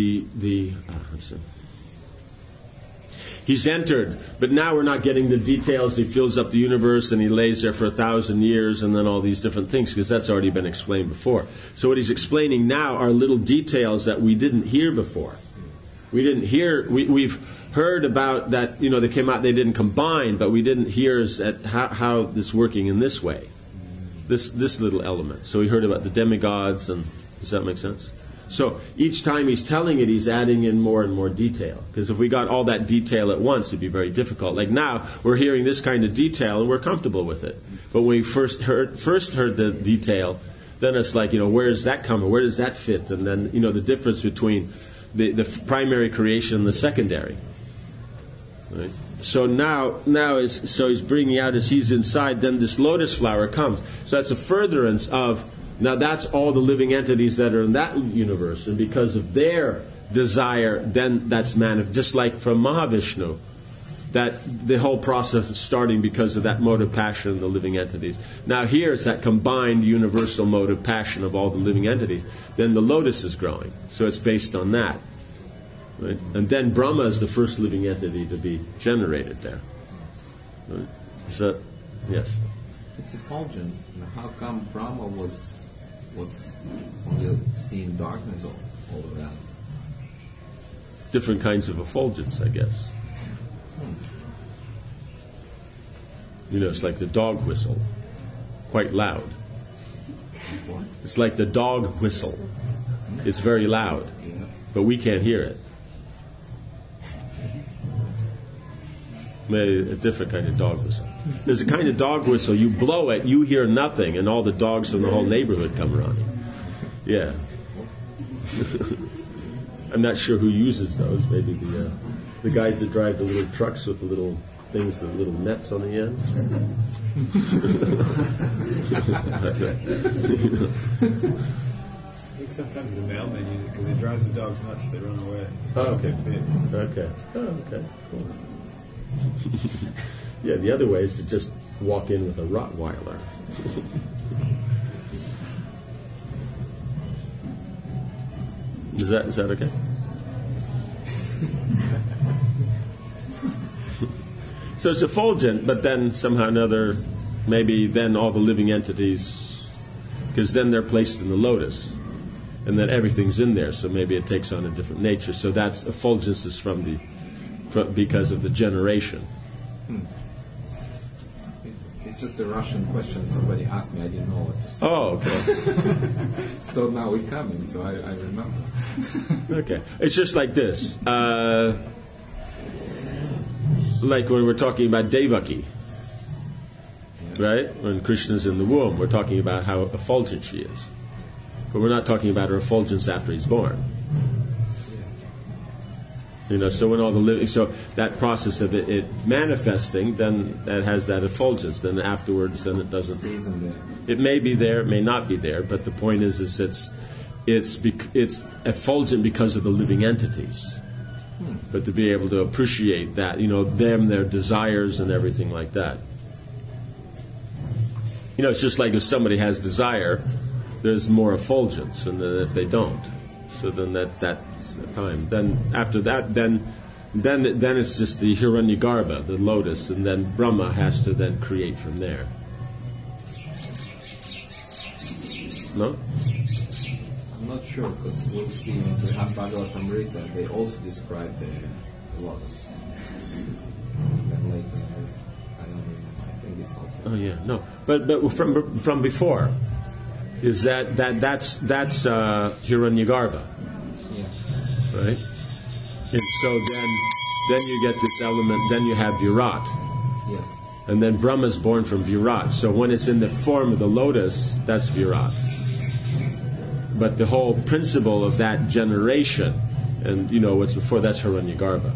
he's entered, but now we're not getting the details. He fills up the universe and he lays there for 1,000 years and then all these different things, because that's already been explained before. So what he's explaining now are little details that we didn't hear before. We didn't hear, we've heard about that, they came out, they didn't combine, but we didn't hear how this working in this way. This little element. So we heard about the demigods, and does that make sense? So each time he's telling it, he's adding in more and more detail. Because if we got all that detail at once, it'd be very difficult. Like now, we're hearing this kind of detail and we're comfortable with it. But when we first heard the detail, then it's like, where does that come from? Where does that fit? And then, the difference between the primary creation and the secondary. Right? So now he's bringing out, as he's inside, then this lotus flower comes. So that's a furtherance of. Now that's all the living entities that are in that universe, and because of their desire, then that's just like from Mahavishnu, that the whole process is starting because of that mode of passion of the living entities. Now here it's that combined universal mode of passion of all the living entities. Then the lotus is growing, so it's based on that. Right? And then Brahma is the first living entity to be generated there. Right? So, yes? It's effulgent. How come Brahma was only seeing darkness all around? Different kinds of effulgence, I guess. It's like the dog whistle. Quite loud. It's like the dog whistle. It's very loud, but we can't hear it. Maybe a different kind of dog whistle. There's a kind of dog whistle, you blow it, you hear nothing, and all the dogs from the whole neighborhood come around. Yeah. I'm not sure who uses those. Maybe The guys that drive the little trucks with the little things, the little nets on the end. I think sometimes the mailman uses it because he drives the dogs nuts, they run away. Oh, okay. Okay. Oh, okay. Cool. Yeah, the other way is to just walk in with a Rottweiler. Is that okay? So it's effulgent, but then somehow or another, maybe then all the living entities, because then they're placed in the lotus, and then everything's in there. So maybe it takes on a different nature. So that's effulgence is because of the generation. It's just a Russian question. Somebody asked me. I didn't know what to say. Oh, okay. So now it coming. So I remember. Okay. It's just like this. Like when we're talking about Devaki, right? When Krishna's in the womb, we're talking about how effulgent she is. But we're not talking about her effulgence after he's born. So when all the living, so that process of it manifesting, then that has that effulgence. Then afterwards, then it doesn't. It may be there, it may not be there. But the point is it's effulgent because of the living entities. But to be able to appreciate that, them, their desires, and everything like that. It's just like if somebody has desire, there's more effulgence, and then if they don't. So then that's the time. Then after that, then it's just the Hiranyagarbha, the lotus, and then Brahma has to then create from there. No? I'm not sure, because we'll see in the Bhagavatamrita, they also describe the lotus. Then later, I don't remember. I think it's also. Oh yeah, no, but from before. Is that's Hiranyagarbha, right? And so then you get this element. Then you have Virat, yes, and then Brahma is born from Virat. So when it's in the form of the lotus, that's Virat. But the whole principle of that generation, and what's before, that's Hiranyagarbha.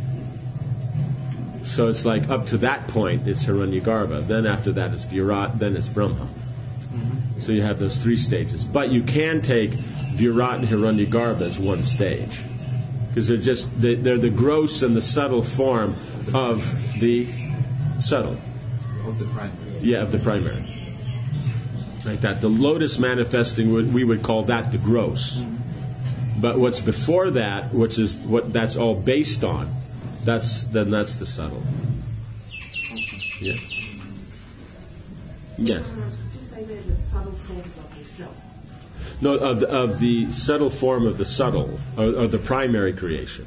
So it's like up to that point, it's Hiranyagarbha. Then after that, it's Virat. Then it's Brahma. So you have those three stages. But you can take Virat and Hiranyagarbha as one stage. Because they're the gross and the subtle form of the subtle. Of the primary. Yeah, of the primary. Like that. The lotus manifesting, we would call that the gross. But what's before that, which is what that's all based on, that's the subtle. Yeah. Yes. The subtle forms of the self. No, of the subtle form of the subtle, or the primary creation.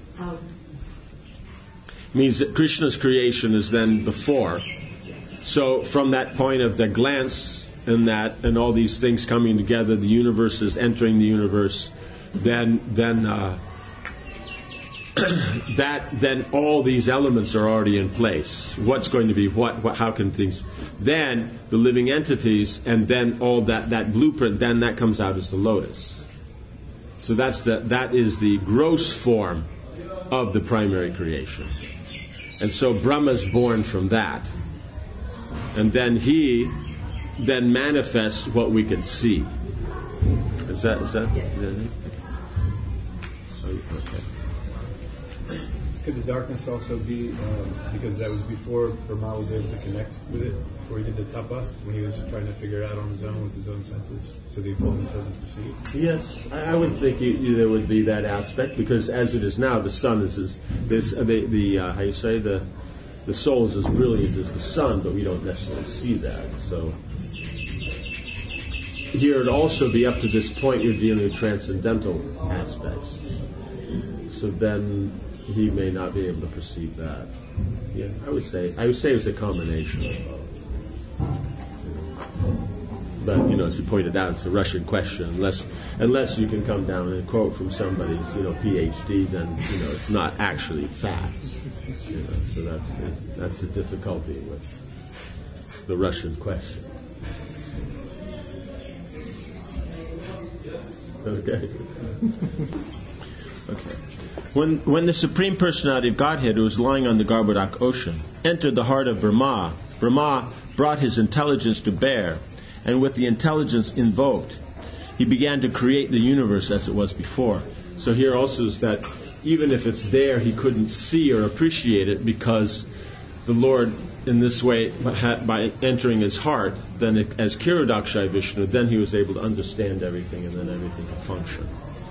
Means that Krishna's creation is then before. So from that point of the glance and all these things coming together, the universe is entering the universe, then all these elements are already in place. What's going to be what how can things... Then the living entities, and then all that blueprint, then that comes out as the lotus. So that is the gross form of the primary creation. And so Brahma's born from that. And then he then manifests what we can see. Is that? Okay. Could the darkness also be because that was before Brahma was able to connect with it, before he did the tapa, when he was trying to figure it out on his own with his own senses, so the effulgence doesn't perceive? Yes, I would think there would be that aspect, because as it is now, the sun is how you say, the soul is as brilliant as the sun, but we don't necessarily see that. So here it'd also be up to this point you're dealing with transcendental aspects. So then he may not be able to perceive that. Yeah, I would say it's a combination of both. But as you pointed out, it's a Russian question. Unless you can come down and quote from somebody's PhD, then it's not actually fact. So that's the difficulty with the Russian question. Okay. Okay. When the Supreme Personality of Godhead, who was lying on the Garbhodak ocean, entered the heart of Brahma, Brahma brought his intelligence to bear, and with the intelligence invoked, he began to create the universe as it was before. So here also is that even if it's there, he couldn't see or appreciate it because the Lord, in this way, by entering his heart, then as Kirodakshai Vishnu, then he was able to understand everything, and then everything could function.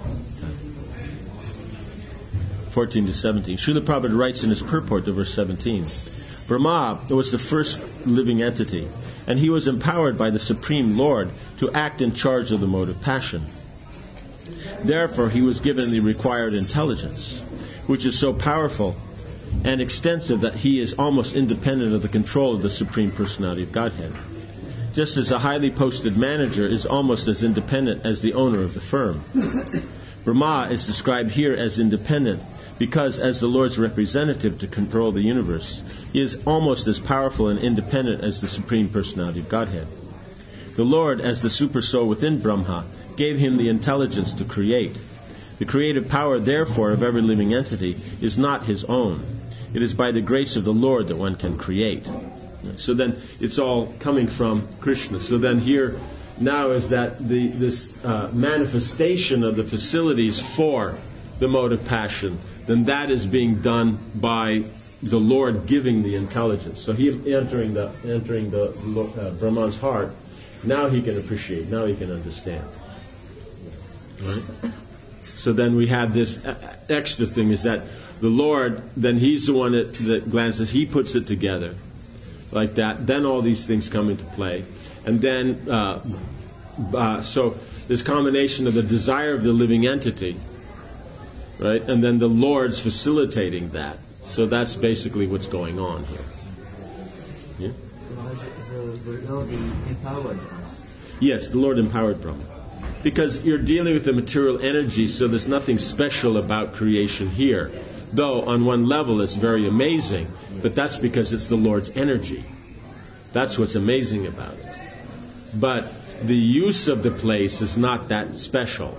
14 to 17. Srila Prabhupada writes in his purport to verse 17, Brahma was the first living entity, and he was empowered by the Supreme Lord to act in charge of the mode of passion. Therefore, he was given the required intelligence, which is so powerful and extensive that he is almost independent of the control of the Supreme Personality of Godhead. Just as a highly posted manager is almost as independent as the owner of the firm. Brahma is described here as independent because, as the Lord's representative to control the universe, he is almost as powerful and independent as the Supreme Personality of Godhead. The Lord, as the Super Soul within Brahma, gave him the intelligence to create. The creative power, therefore, of every living entity is not his own. It is by the grace of the Lord that one can create. So then it's all coming from Krishna. So then here now is that this manifestation of the facilities for the mode of passion, then that is being done by the Lord giving the intelligence. So he entering the Brahman's heart, now he can appreciate, now he can understand. Right? So then we have this extra thing is that the Lord, then he's the one that glances, he puts it together like that. Then all these things come into play. And then, so this combination of the desire of the living entity, right? And then the Lord's facilitating that. So that's basically what's going on here. Yeah? The Lord empowered. Yes, the Lord empowered Brahma. Because you're dealing with the material energy, so there's nothing special about creation here. Though, on one level, it's very amazing, but that's because it's the Lord's energy. That's what's amazing about it. But the use of the place is not that special.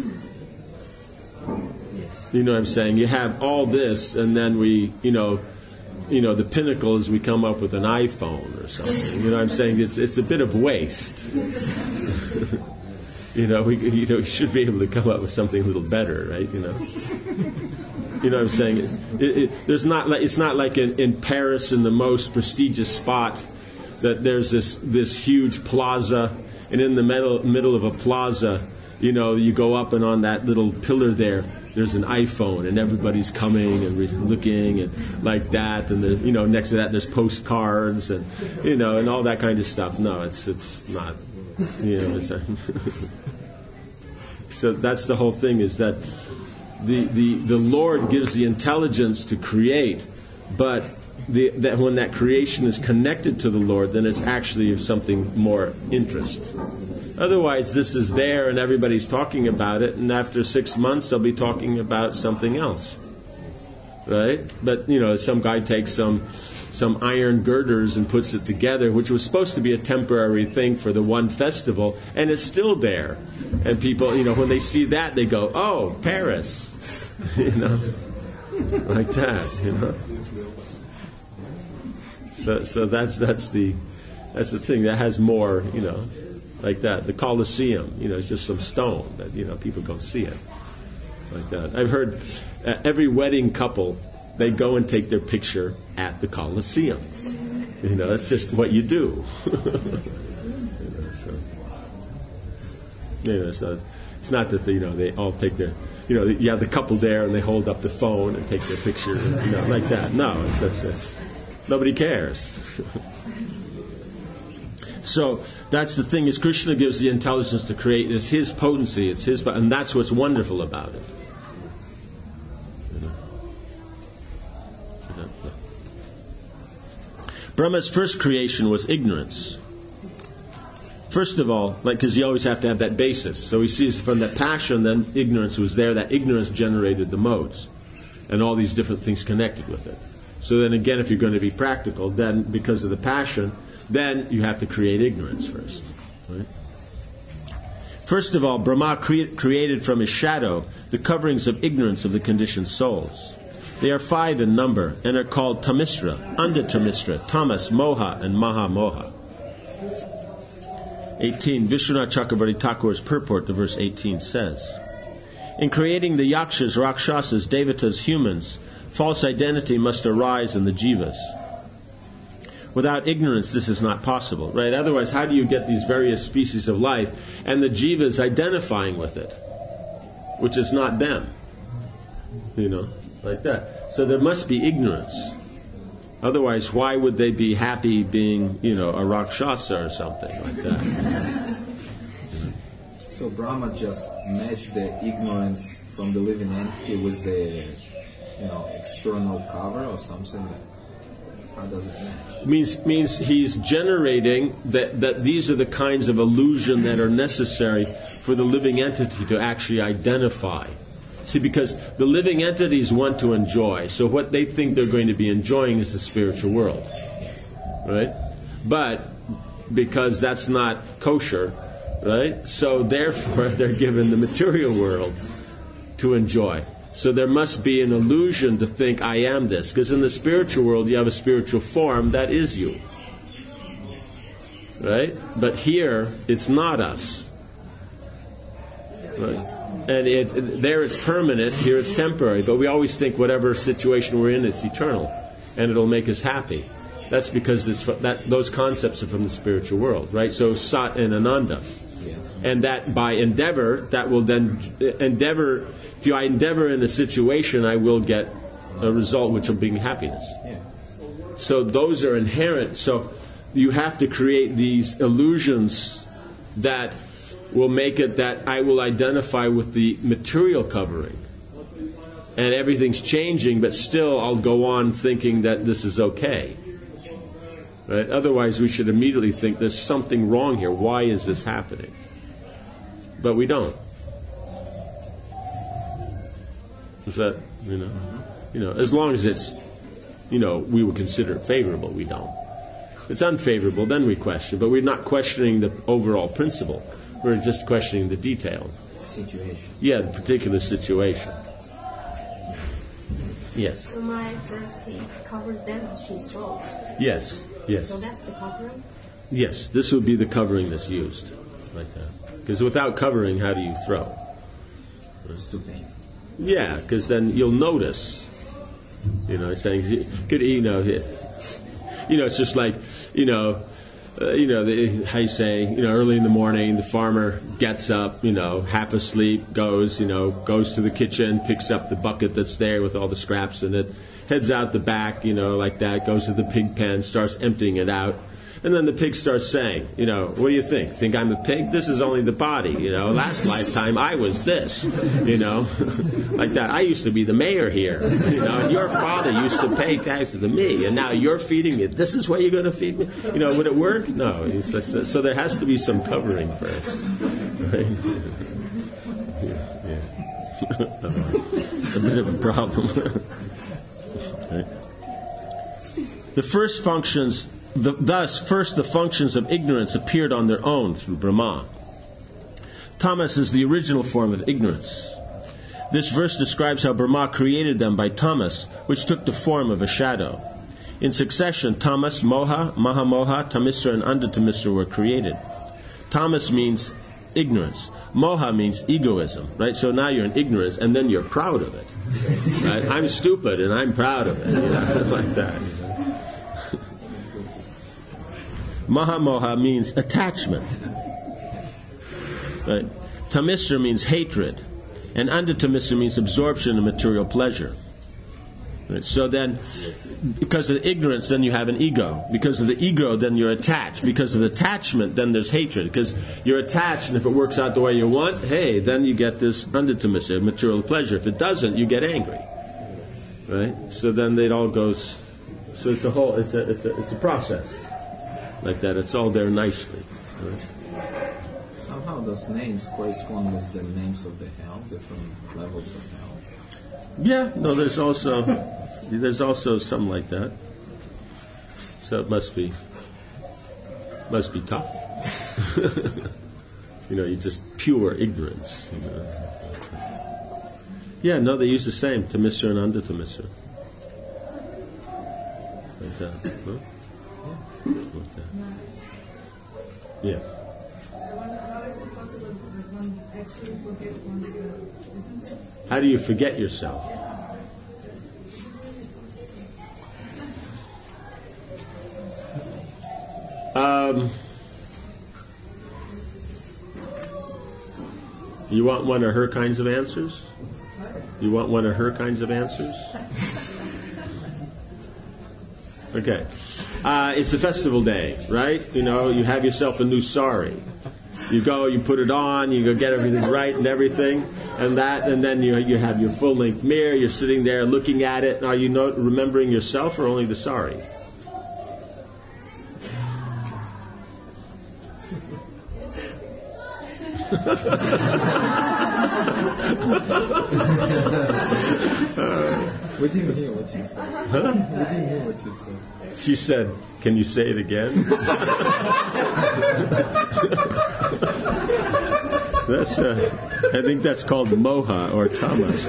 You know what I'm saying? You have all this, and then we, the pinnacle is we come up with an iPhone or something. You know what I'm saying? It's a bit of waste. We should be able to come up with something a little better, right? You know what I'm saying? It's not like in Paris, in the most prestigious spot, that there's this huge plaza, and in the middle of a plaza, you go up, and on that little pillar there's an iPhone, and everybody's coming and looking and like that, and next to that there's postcards and and all that kind of stuff. No, it's not. So that's the whole thing, is that the Lord gives the intelligence to create, but that when that creation is connected to the Lord, then it's actually of something more interest. Otherwise, this is there and everybody's talking about it, and after 6 months they'll be talking about something else, right? But some guy takes some iron girders and puts it together, which was supposed to be a temporary thing for the one festival, and it's still there. And people, when they see that, they go, "Oh, Paris," like that, So that's the thing that has more, like that. The Colosseum, it's just some stone that people go see it, like that. I've heard every wedding couple, they go and take their picture at the Colosseum. That's just what you do. So it's not that they all take their, you have the couple there and they hold up the phone and take their picture, like that. No, it's just nobody cares. So that's the thing, is Krishna gives the intelligence to create. It's his potency, it's his, and that's what's wonderful about it. Brahma's first creation was ignorance. First of all, because you always have to have that basis. So he sees from that passion, then ignorance was there. That ignorance generated the modes, and all these different things connected with it. So then again, if you're going to be practical, then because of the passion, then you have to create ignorance first. Right? First of all, Brahma created from his shadow the coverings of ignorance of the conditioned souls. They are 5 in number and are called Tamisra, Anda-Tamisra, Tamas, Moha, and Maha-Moha. 18. Vishwanath Chakravarti Thakur's purport to verse 18 says, in creating the yakshas, rakshasas, devatas, humans, false identity must arise in the jivas. Without ignorance, this is not possible, right? Otherwise, how do you get these various species of life and the jivas identifying with it, which is not them? Like that. So there must be ignorance. Otherwise, why would they be happy being, a rakshasa or something like that? So Brahma just matched the ignorance from the living entity with the, external cover or something. How does it match? Means he's generating that these are the kinds of illusion that are necessary for the living entity to actually identify. See, because the living entities want to enjoy, so what they think they're going to be enjoying is the spiritual world, right? But because that's not kosher, right? So therefore they're given the material world to enjoy. So there must be an illusion to think I am this, because in the spiritual world you have a spiritual form that is you, right? But here it's not us, right? And there it's permanent, here it's temporary. But we always think whatever situation we're in is eternal, and it'll make us happy. That's because those concepts are from the spiritual world, right? So Sat and Ananda. Yes. And that by endeavor, that will then endeavor. If I endeavor in a situation, I will get a result which will bring happiness. Yeah. So those are inherent. So you have to create these illusions that will make it that I will identify with the material covering. And everything's changing, but still I'll go on thinking that this is okay. Right? Otherwise we should immediately think there's something wrong here. Why is this happening? But we don't. Is that, as long as it's, we would consider it favorable, we don't. If it's unfavorable, then we question. But we're not questioning the overall principle. We're just questioning the detail. Situation. Yeah, the particular situation. Yes. So my first, he covers them, she throws. Yes. So that's the covering? Yes, this would be the covering that's used. Like that. Because without covering, how do you throw? It's too painful. Yeah, because then you'll notice. It's saying, it's just like, how you say, early in the morning, the farmer gets up, half asleep, goes to the kitchen, picks up the bucket that's there with all the scraps in it, heads out the back, like that, goes to the pig pen, starts emptying it out. And then the pig starts saying, what do you think? Think I'm a pig? This is only the body, Last lifetime I was this, like that. I used to be the mayor here, and your father used to pay taxes to me, and now you're feeding me. This is what you're going to feed me? Would it work? No. So there has to be some covering first, right? Yeah. A bit of a problem. Right? The first functions... Thus, first the functions of ignorance appeared on their own through Brahma. Tamas is the original form of ignorance. This verse describes how Brahma created them by tamas, which took the form of a shadow. In succession, tamas, moha, mahamoha, tamisra, and anda-tamisra were created. Tamas means ignorance. Moha means egoism, right? So now you're in ignorance, and then you're proud of it. Right? I'm stupid, and I'm proud of it. Like that. Mahamoha means attachment. Right? Tamisra means hatred. And anda-tamisra means absorption in material pleasure. Right? So then, because of the ignorance, then you have an ego. Because of the ego, then you're attached. Because of the attachment, then there's hatred. Because you're attached, and if it works out the way you want, hey, then you get this anda-tamisra, material pleasure. If it doesn't, you get angry. Right? So then it all goes. So it's a process. Like that, it's all there nicely. Right? Somehow those names correspond with the names of the hell, different levels of hell. Yeah, no, there's also some like that. So it must be tough. You just pure ignorance. Yeah, no, they use the same, Tamisra and Anda Tamisra. Like that. Huh? Like that. Yes. How is it possible that one actually forgets oneself? Isn't it? How do you forget yourself? You want one of her kinds of answers? You want one of her kinds of answers? Okay. It's a festival day, right? You have yourself a new sari. You go, you put it on, you go get everything right and everything, and then you have your full-length mirror, you're sitting there looking at it. Are you remembering yourself or only the sari? We didn't hear what she said. Huh? We didn't hear what she said. She said, "Can you say it again?" I think that's called moha or tamas.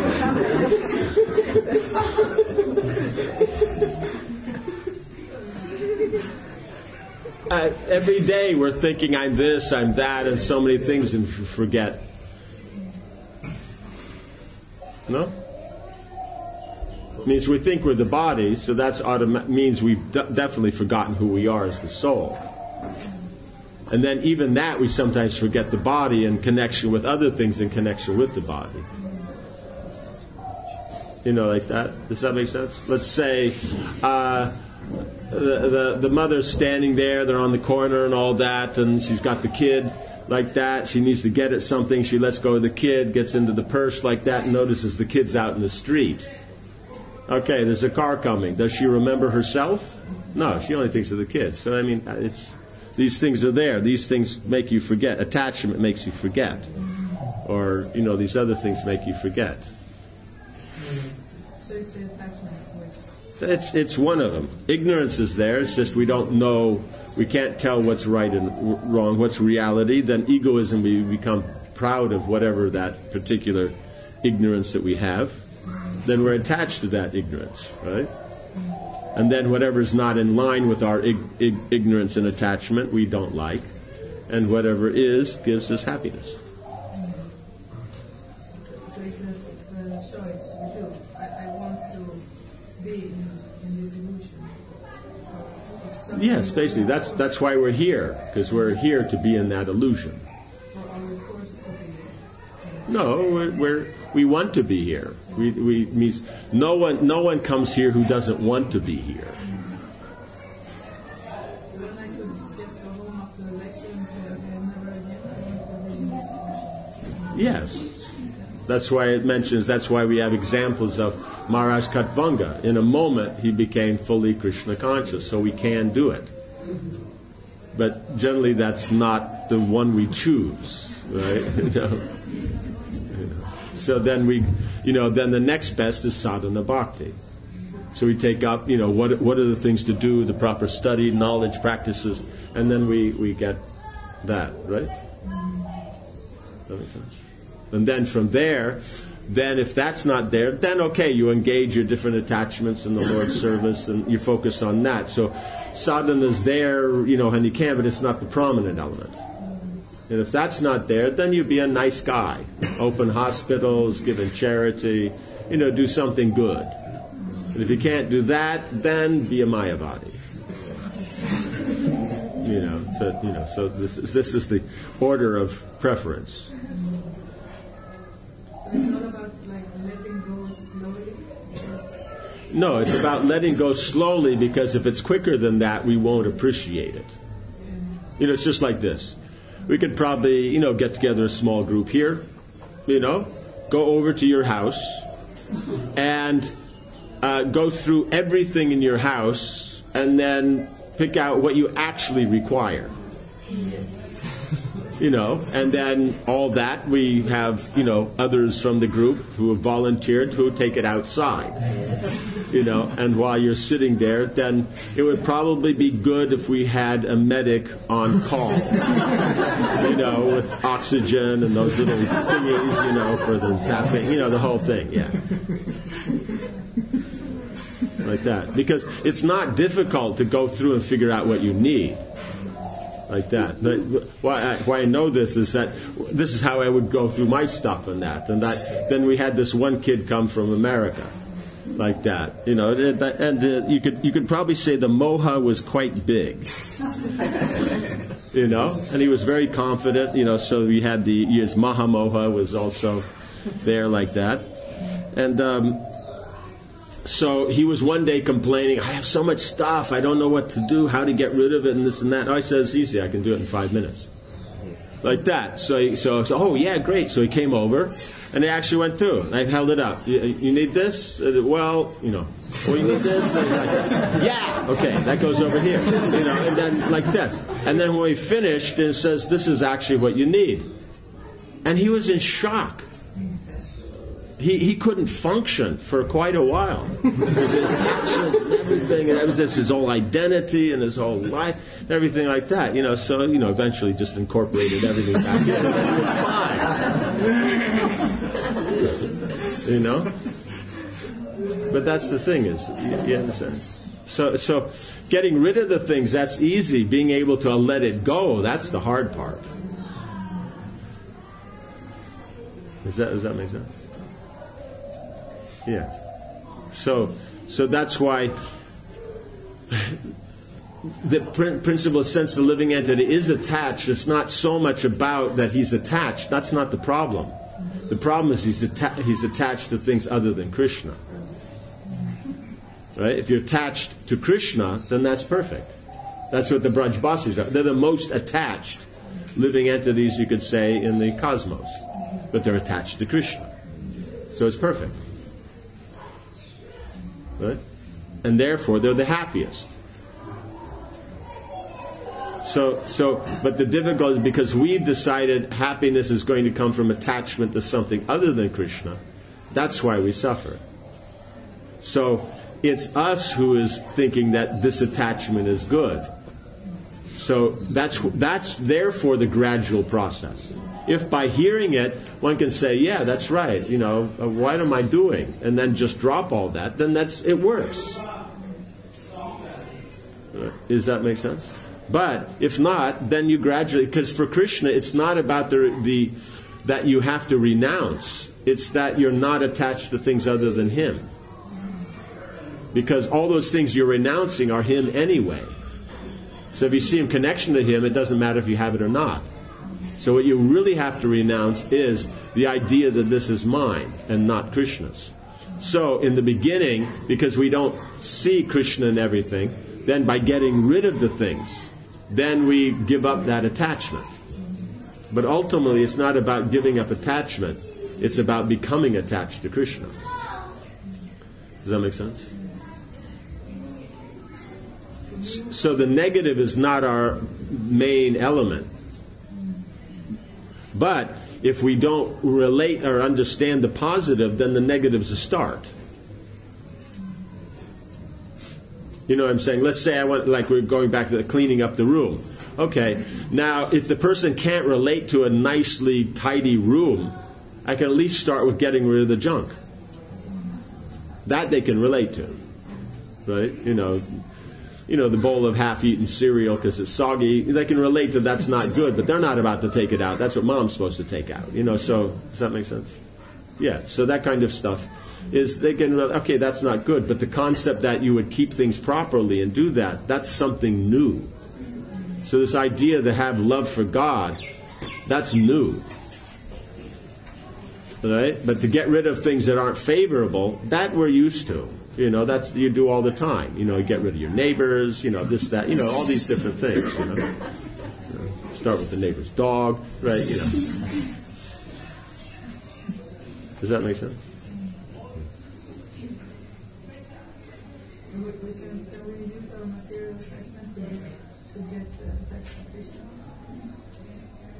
Every day we're thinking, I'm this, I'm that, and so many things, and forget. No? It means we think we're the body, so that's means we've definitely forgotten who we are as the soul. And then even that, we sometimes forget the body in connection with other things in connection with the body. Like that. Does that make sense? Let's say the mother's standing there, they're on the corner and all that, and she's got the kid like that. She needs to get at something. She lets go of the kid, gets into the purse like that, and notices the kid's out in the street. Okay, there's a car coming. Does she remember herself? No, she only thinks of the kid. So, these things are there. These things make you forget. Attachment makes you forget. Or, these other things make you forget. So it's the attachment which... It's one of them. Ignorance is there. It's just we don't know. We can't tell what's right and wrong, what's reality. Then egoism, we become proud of whatever that particular ignorance that we have. Then we're attached to that ignorance, right? And then whatever's not in line with our ignorance and attachment, we don't like. And whatever is, gives us happiness. So it's a choice we do. I want to be in this illusion. Yes, basically. That's why we're here. Because we're here to be in that illusion. Or are we forced to be? No, we want to be here. We means no one comes here who doesn't want to be here. So then I could just go home after the lecture and say, okay, never again, I want to be in this illusion. Yes. That's why it mentions, that's why we have examples of Maharaj Katvanga. In a moment, he became fully Krishna conscious, so we can do it. But generally, that's not the one we choose, right? So then then the next best is sadhana bhakti. So we take up, what are the things to do, the proper study, knowledge, practices, and then we get that, right? That makes sense. And then from there, then if that's not there, then okay, you engage your different attachments in the Lord's service and you focus on that. So sadhana's there, and you can, but it's not the prominent element. And if that's not there, then you be a nice guy. Open hospitals, give in charity, do something good. And if you can't do that, then be a Mayavadi. So this is the order of preference. So it's not about letting go slowly? No, it's about letting go slowly, because if it's quicker than that, we won't appreciate it. It's just like this. We could probably, get together a small group here, go over to your house and go through everything in your house and then pick out what you actually require. You know, and then all that we have, you know, others from the group who have volunteered who take it outside. You know, and while you're sitting there, then it would probably be good if we had a medic on call. You know, with oxygen and those little thingies, you know, for the zapping, you know, the whole thing, yeah. Like that. Because it's not difficult to go through and figure out what you need. Like that. But why I know this is that this is how I would go through my stuff and that. And that then we had this one kid come from America. Like that. You know, and you could probably say the moha was quite big. You know, and he was very confident, you know, so we had his Mahamoha was also there like that. And so he was one day complaining, I have so much stuff, I don't know what to do, how to get rid of it and this and that. I said, it's easy, I can do it in 5 minutes. Like that. So oh yeah, great. So he came over and they actually went through. And I held it up. You need this? Well, you know. Well, you need this? And like, yeah. Okay, that goes over here. You know, and then like this. And then when we finished, it says, this is actually what you need. And he was in shock. He couldn't function for quite a while because his actions and everything, and it was his whole identity and his whole life, and everything like that. You know, so you know, eventually just incorporated everything back in, and then he was fine. You know, but that's the thing is, you understand. So getting rid of the things, that's easy. Being able to let it go, that's the hard part. Does that make sense? Yeah. So that's why the principle of sense, the living entity, is attached. It's not so much about that he's attached. That's not the problem. The problem is he's attached to things other than Krishna. Right? If you're attached to Krishna, then that's perfect. That's what the Brajbasis are. They're the most attached living entities, you could say, in the cosmos. But they're attached to Krishna. So it's perfect. Right? And therefore they're the happiest. But the difficulty is because we've decided happiness is going to come from attachment to something other than Krishna. That's why we suffer. So it's us who is thinking that this attachment is good. So that's therefore the gradual process. If by hearing it, one can say, yeah, that's right, you know, what am I doing? And then just drop all that, then it works. Does that make sense? But if not, then you gradually, because for Krishna, it's not about that you have to renounce. It's that you're not attached to things other than Him. Because all those things you're renouncing are Him anyway. So if you see in connection to Him, it doesn't matter if you have it or not. So what you really have to renounce is the idea that this is mine and not Krishna's. So in the beginning, because we don't see Krishna in everything, then by getting rid of the things, then we give up that attachment. But ultimately, it's not about giving up attachment. It's about becoming attached to Krishna. Does that make sense? So the negative is not our main element. But if we don't relate or understand the positive, then the negative's a start. You know what I'm saying? Let's say we're going back to cleaning up the room. Okay, now if the person can't relate to a nicely tidy room, I can at least start with getting rid of the junk. That they can relate to. Right? You know, the bowl of half-eaten cereal because it's soggy, they can relate that that's not good, but they're not about to take it out. That's what mom's supposed to take out. So does that make sense? Yeah, so that kind of stuff is they can, okay, that's not good, but the concept that you would keep things properly and do that's something new. So this idea to have love for God, that's new. Right? But to get rid of things that aren't favorable, that we're used to. That's you do all the time. You get rid of your neighbors, this, that, all these different things, Start with the neighbor's dog, right, Does that make sense? Can we use our material attachment to get attached to Krishna?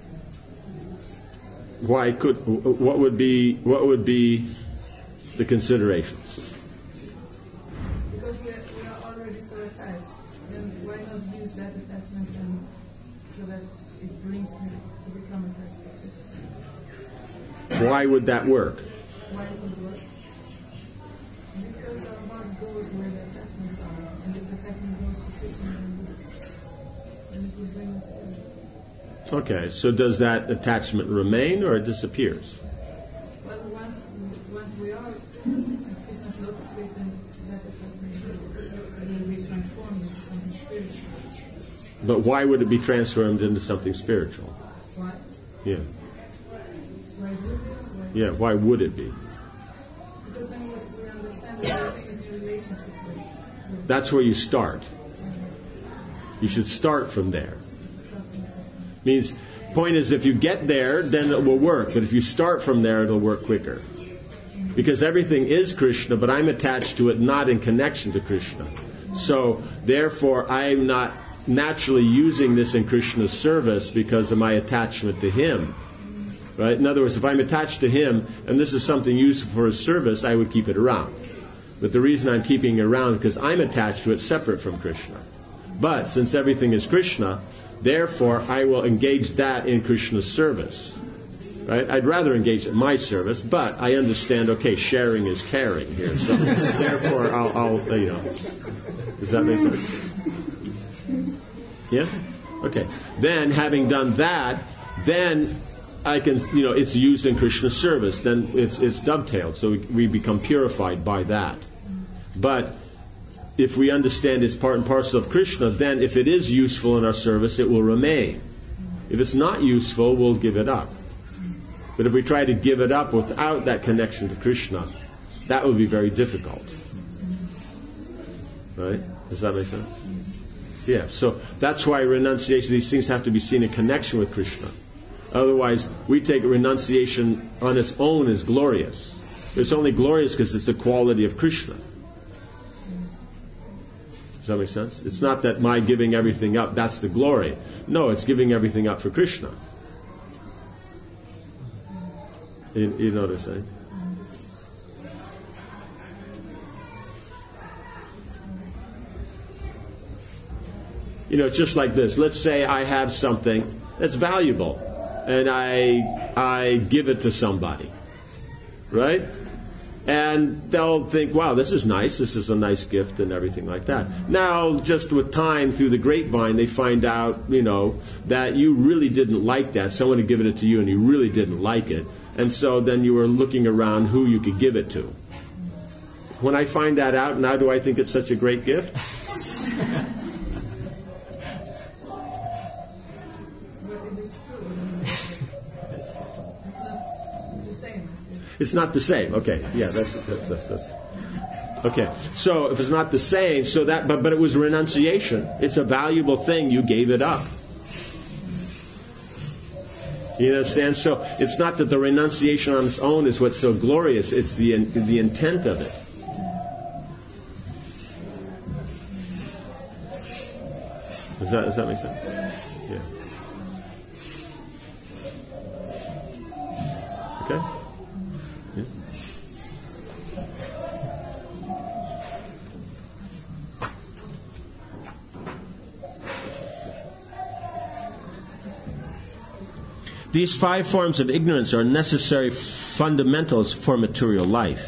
what would be the considerations? Because we are already so attached, then why not use that attachment so that it brings me to become attached to Krishna? Why would that work? Why it would work? Because our heart goes where the attachments are, and if the attachment goes to Krishna, then it will bring us there. Okay, so does that attachment remain or it disappears? Well, once we are at Krishna's lotus feet, then that attachment will be transformed into something spiritual. But why would it be transformed into something spiritual? Why? Yeah. Why would it? Yeah, why would it be? Because then we understand that everything is in relationship with. That's where you start. You should start from there. Means, point is, if you get there, then it will work. But if you start from there, it'll work quicker. Because everything is Krishna, but I'm attached to it not in connection to Krishna. So, therefore, I'm not naturally using this in Krishna's service because of my attachment to Him. Right? In other words, if I'm attached to Him, and this is something useful for His service, I would keep it around. But the reason I'm keeping it around is because I'm attached to it separate from Krishna. But, since everything is Krishna, therefore, I will engage that in Krishna's service. Right? I'd rather engage in my service, but I understand, okay, sharing is caring here. So, therefore, I'll does that make sense? Yeah? Okay. Then, having done that, then I can, it's used in Krishna's service. Then it's dovetailed, so we become purified by that. But if we understand it's part and parcel of Krishna, then if it is useful in our service, it will remain. If it's not useful, we'll give it up. But if we try to give it up without that connection to Krishna, that would be very difficult. Right? Does that make sense? Yeah, so that's why renunciation, these things have to be seen in connection with Krishna. Otherwise, we take renunciation on its own as glorious. It's only glorious because it's the quality of Krishna. Does that make sense? It's not that my giving everything up, that's the glory. No, it's giving everything up for Krishna. You know what I'm saying? It's just like this. Let's say I have something that's valuable, and I give it to somebody. Right? And they'll think, wow, this is nice, this is a nice gift and everything like that. Now, just with time, through the grapevine, they find out, that you really didn't like that. Someone had given it to you and you really didn't like it. And so then you were looking around who you could give it to. When I find that out, now do I think it's such a great gift? But it is true. It's not the same. It's not the same. Okay, yeah, that's. Okay, so if it's not the same, so that, but it was renunciation. It's a valuable thing. You gave it up. You understand? So it's not that the renunciation on its own is what's so glorious. It's the intent of it. Does that make sense? Yeah. Okay. Yeah. These 5 forms of ignorance are necessary fundamentals for material life.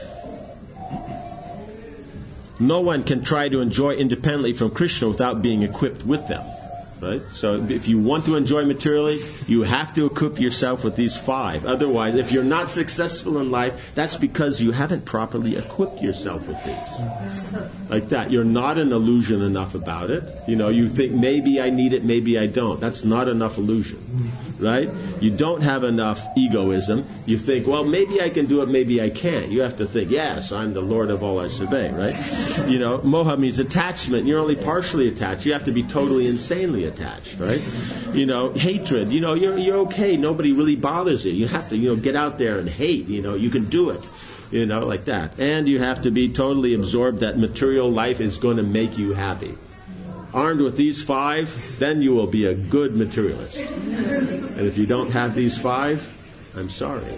No one can try to enjoy independently from Krishna without being equipped with them. Right? So if you want to enjoy materially, you have to equip yourself with these 5. Otherwise, if you're not successful in life, that's because you haven't properly equipped yourself with these. Like that. You're not an illusion enough about it. You think, maybe I need it, maybe I don't. That's not enough illusion. Right? You don't have enough egoism. You think, well, maybe I can do it, maybe I can't. You have to think, yes, I'm the Lord of all I survey, right? Moha means attachment. You're only partially attached. You have to be totally insanely attached, right? Hatred. You're okay. Nobody really bothers you. You have to, get out there and hate. You can do it. Like that. And you have to be totally absorbed that material life is going to make you happy. Armed with these 5, then you will be a good materialist. And if you don't have these 5, I'm sorry.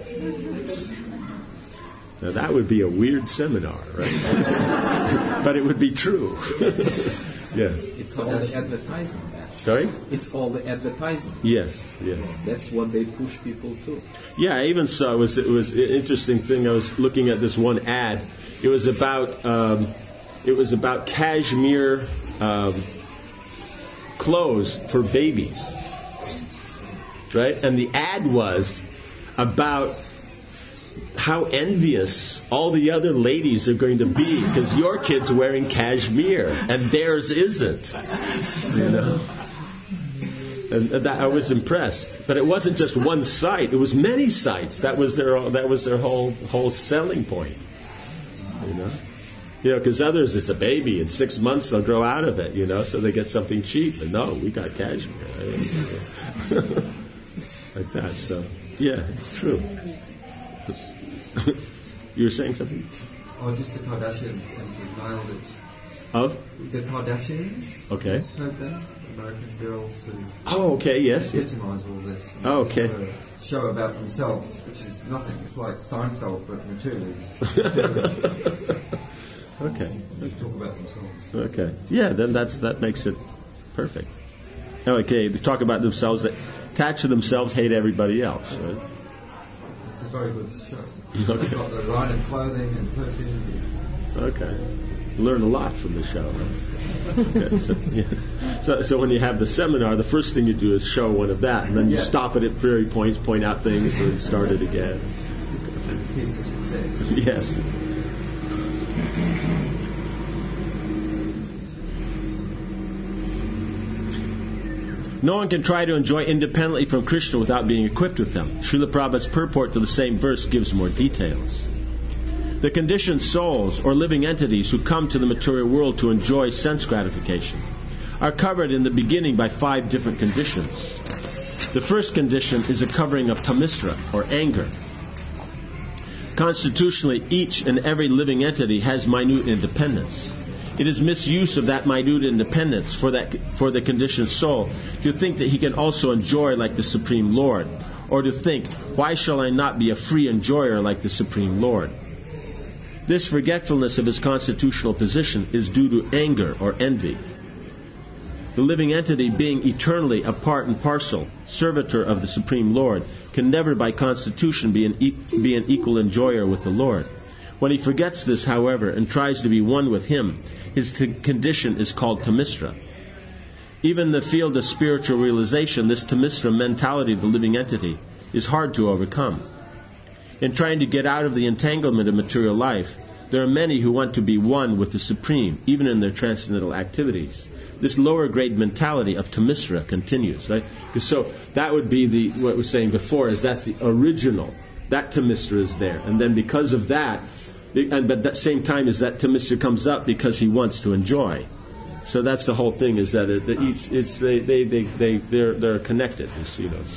Now that would be a weird seminar, right? But it would be true. Yes. It's all the advertising. Sorry? It's all the advertising. Yes. That's what they push people to. Yeah, I even saw it was an interesting thing. I was looking at this one ad. It was about cashmere clothes for babies, right? And the ad was about how envious all the other ladies are going to be because your kid's wearing cashmere and theirs isn't. You know. And that, I was impressed, but it wasn't just one site; it was many sites. That was their whole selling point. You know, because others, it's a baby. In 6 months, they'll grow out of it. You know, so they get something cheap. And no, we got cashmere, like that. So, yeah, it's true. You were saying something? Oh, just the Kardashians and nailed it. Of the Kardashians? Okay. Heard them? American girls who... Oh, okay, yes. Epitomise all this. Oh, okay. A show about themselves, which is nothing. It's like Seinfeld, but materialism. Okay. They talk about themselves. Okay. Yeah, then that makes it perfect. Okay, they talk about themselves, that attach to themselves, hate everybody else, right? It's a very good show. Okay. They've got the line of clothing and perfume. Okay. Learn a lot from the show. Right? Okay, so when you have the seminar, the first thing you do is show one of that, and then you stop it at various points, point out things, and then start it again. Keys to success. Yes. No one can try to enjoy independently from Krishna without being equipped with them. Srila Prabhupada's purport to the same verse gives more details. The conditioned souls, or living entities who come to the material world to enjoy sense gratification, are covered in the beginning by 5 different conditions. The first condition is a covering of tamisra, or anger. Constitutionally, each and every living entity has minute independence. It is misuse of that minute independence for the conditioned soul to think that he can also enjoy like the Supreme Lord, or to think, why shall I not be a free enjoyer like the Supreme Lord? This forgetfulness of his constitutional position is due to anger or envy. The living entity, being eternally a part and parcel, servitor of the Supreme Lord, can never by constitution be an equal enjoyer with the Lord. When he forgets this, however, and tries to be one with him, his condition is called tamisra. Even in the field of spiritual realization, this tamisra mentality of the living entity is hard to overcome. In trying to get out of the entanglement of material life, there are many who want to be one with the Supreme, even in their transcendental activities. This lower grade mentality of tamisra continues, right? So that would be what we were saying before, is that's the original. That tamisra is there. And then because of that, but at that same time as that tamisra comes up because he wants to enjoy. So that's the whole thing, is that they're connected, you know.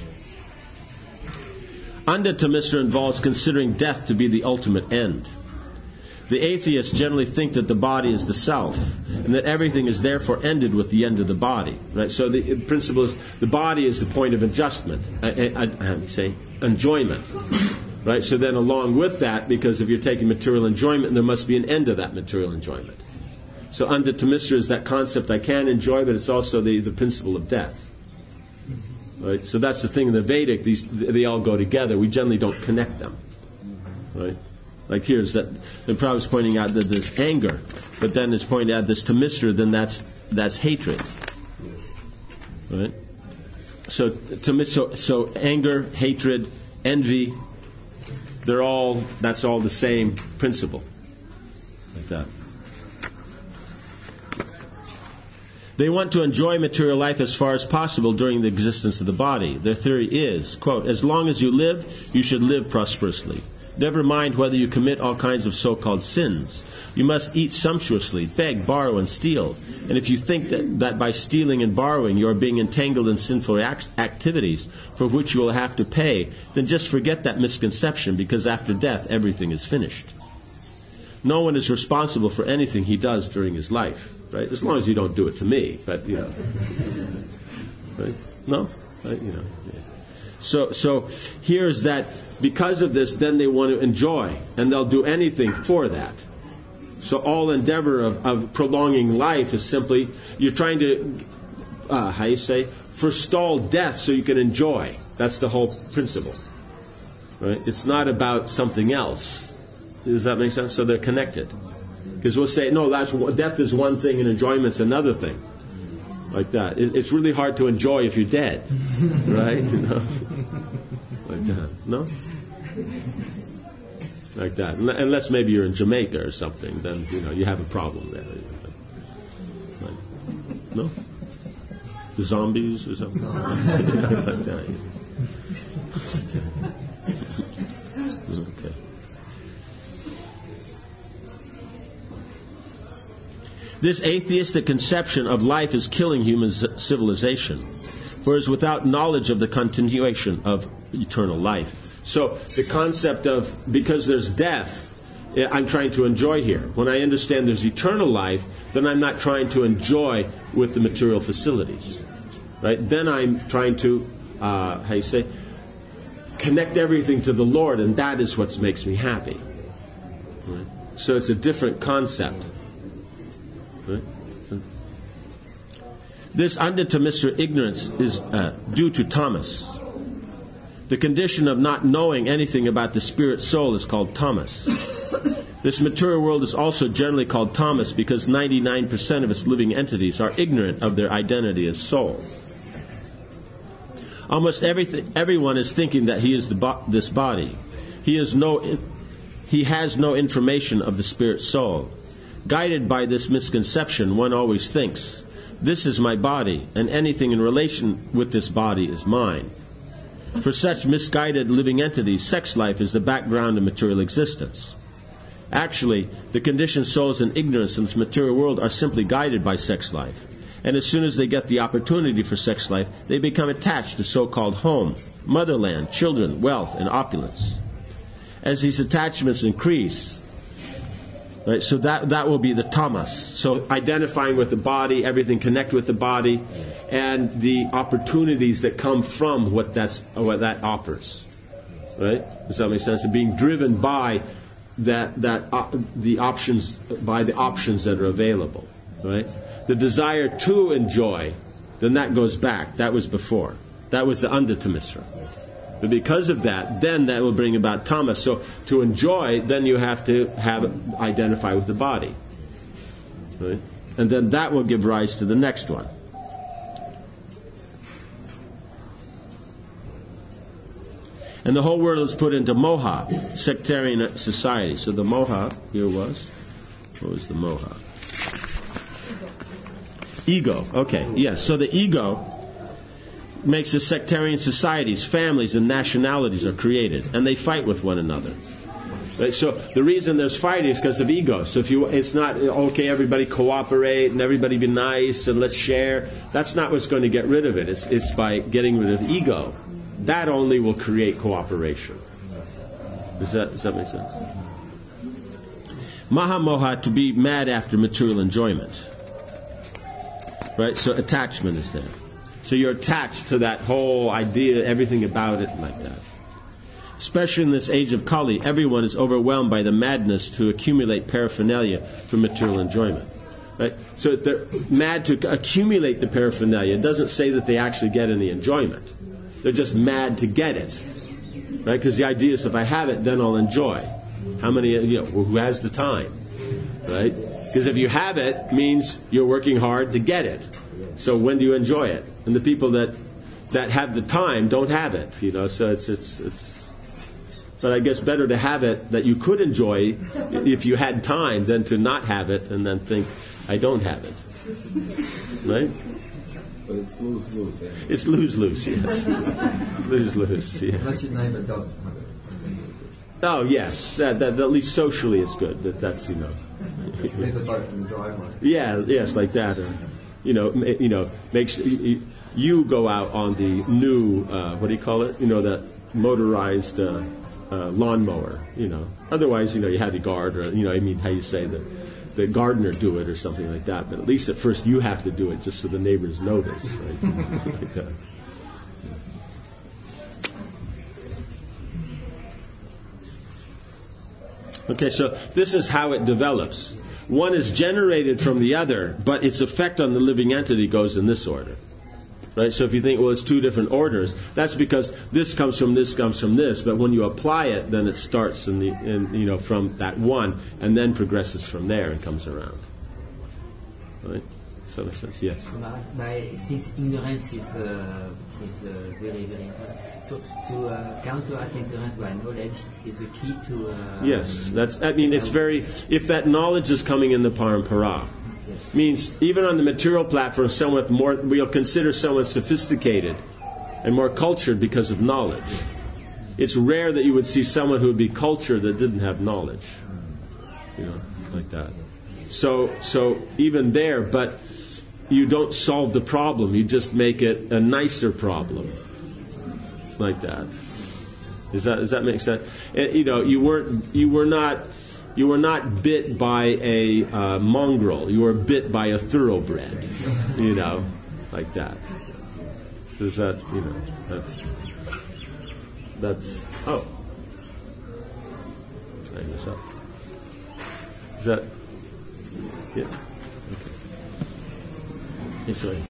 Anda tamisra involves considering death to be the ultimate end. The atheists generally think that the body is the self, and that everything is therefore ended with the end of the body. Right? So the principle is the body is the point of adjustment, enjoyment. Right? So then along with that, because if you're taking material enjoyment, there must be an end of that material enjoyment. So Anda tamisra is that concept I can enjoy, but it's also the principle of death. Right? So that's the thing in the Vedic, they all go together. We generally don't connect them. Right? Like here is that the Prabhupada is pointing out that there's anger, but then it's pointing out this tamisra, then that's hatred. Right? So anger, hatred, envy, that's all the same principle. Like that. They want to enjoy material life as far as possible during the existence of the body. Their theory is, quote, as long as you live, you should live prosperously. Never mind whether you commit all kinds of so-called sins. You must eat sumptuously, beg, borrow, and steal. And if you think that by stealing and borrowing you are being entangled in sinful activities for which you will have to pay, then just forget that misconception, because after death everything is finished. No one is responsible for anything he does during his life, right? As long as you don't do it to me, but, you know. Right? No? Right? You know. Yeah. So here's that, because of this, then they want to enjoy, and they'll do anything for that. So all endeavor of prolonging life is simply, you're trying to, forestall death so you can enjoy. That's the whole principle. Right? It's not about something else. Does that make sense? So they're connected. Because we'll say, no, death is one thing and enjoyment's another thing. Like that. It's really hard to enjoy if you're dead. Right? You know? Like that. No? Like that. Unless maybe you're in Jamaica or something, then you have a problem there. Like, no? The zombies or something? Like that. Okay. This atheistic conception of life is killing human civilization, for it is without knowledge of the continuation of eternal life. So the concept of, because there's death, I'm trying to enjoy here. When I understand there's eternal life, then I'm not trying to enjoy with the material facilities. Right? Then I'm trying to, connect everything to the Lord, and that is what makes me happy. Right? So it's a different concept. Right? This Undhamisra ignorance is due to tamas. The condition of not knowing anything about the spirit soul is called tamas. This material world is also generally called tamas because 99% of its living entities are ignorant of their identity as soul. Almost everyone is thinking that he is this body. He has no information of the spirit soul. Guided by this misconception, one always thinks, this is my body, and anything in relation with this body is mine. For such misguided living entities, sex life is the background of material existence. Actually, the conditioned souls in ignorance in this material world are simply guided by sex life. And as soon as they get the opportunity for sex life, they become attached to so-called home, motherland, children, wealth, and opulence. As these attachments increase, right, so that will be the tamas. So identifying with the body, everything connect with the body, and the opportunities that come from what that offers. Right? Does that make sense? And being driven by the options that are available. Right? The desire to enjoy, then that goes back. That was before. That was the Undhamisra. But because of that, then that will bring about tamas. So to enjoy, then you have to identify with the body. Right? And then that will give rise to the next one. And the whole world is put into moha, sectarian society. So the moha here was, what was the moha? Ego. Okay, yes. So the ego makes the sectarian societies, families, and nationalities are created, and they fight with one another. Right? So the reason there's fighting is because of ego. So it's not okay, everybody cooperate and everybody be nice and let's share. That's not what's going to get rid of it. It's by getting rid of ego. That only will create cooperation. Does that make sense? Mahamoha, to be mad after material enjoyment. Right? So attachment is there. So you're attached to that whole idea, everything about it like that. Especially in this age of Kali, everyone is overwhelmed by the madness to accumulate paraphernalia for material enjoyment. Right? So they're mad to accumulate the paraphernalia. It doesn't say that they actually get any enjoyment. They're just mad to get it. Right? Because the idea is if I have it, then I'll enjoy. How many, who has the time? Right? Because if you have it, means you're working hard to get it. So when do you enjoy it? And the people that have the time don't have it. So it's. But I guess better to have it that you could enjoy if you had time than to not have it and then think, I don't have it. Right? But it's lose-lose. Anyway. It's lose-lose, yes. Lose-lose, yeah. Unless your neighbor doesn't have it. Oh, yes. That at least socially is good. That's Leave the boat in the driveway. Yeah, yes, like that. Or, makes you go out on the new, what do you call it? That motorized lawnmower. Otherwise, you have the guard, or how you say the gardener do it or something like that. But at least at first you have to do it just so the neighbors know this, right? Like that. Okay, so this is how it develops. One is generated from the other, but its effect on the living entity goes in this order. Right? So if you think, well, it's two different orders, that's because this comes from this, but when you apply it, then it starts from that one, and then progresses from there and comes around. Right? Does that make sense? Yes. Since ignorance is very, very important, so to counteract ignorance by knowledge is the key to... yes, it's very... If that knowledge is coming in the parampara, yes. Means even on the material platform, we'll consider someone sophisticated and more cultured because of knowledge. It's rare that you would see someone who would be cultured that didn't have knowledge. Like that. So even there, but you don't solve the problem. You just make it a nicer problem, like that. Does that make sense? You were not bit by a mongrel. You were bit by a thoroughbred. Like that. So is that that's oh. Hang this up. Is that? Yeah. Okay. Yes, sorry.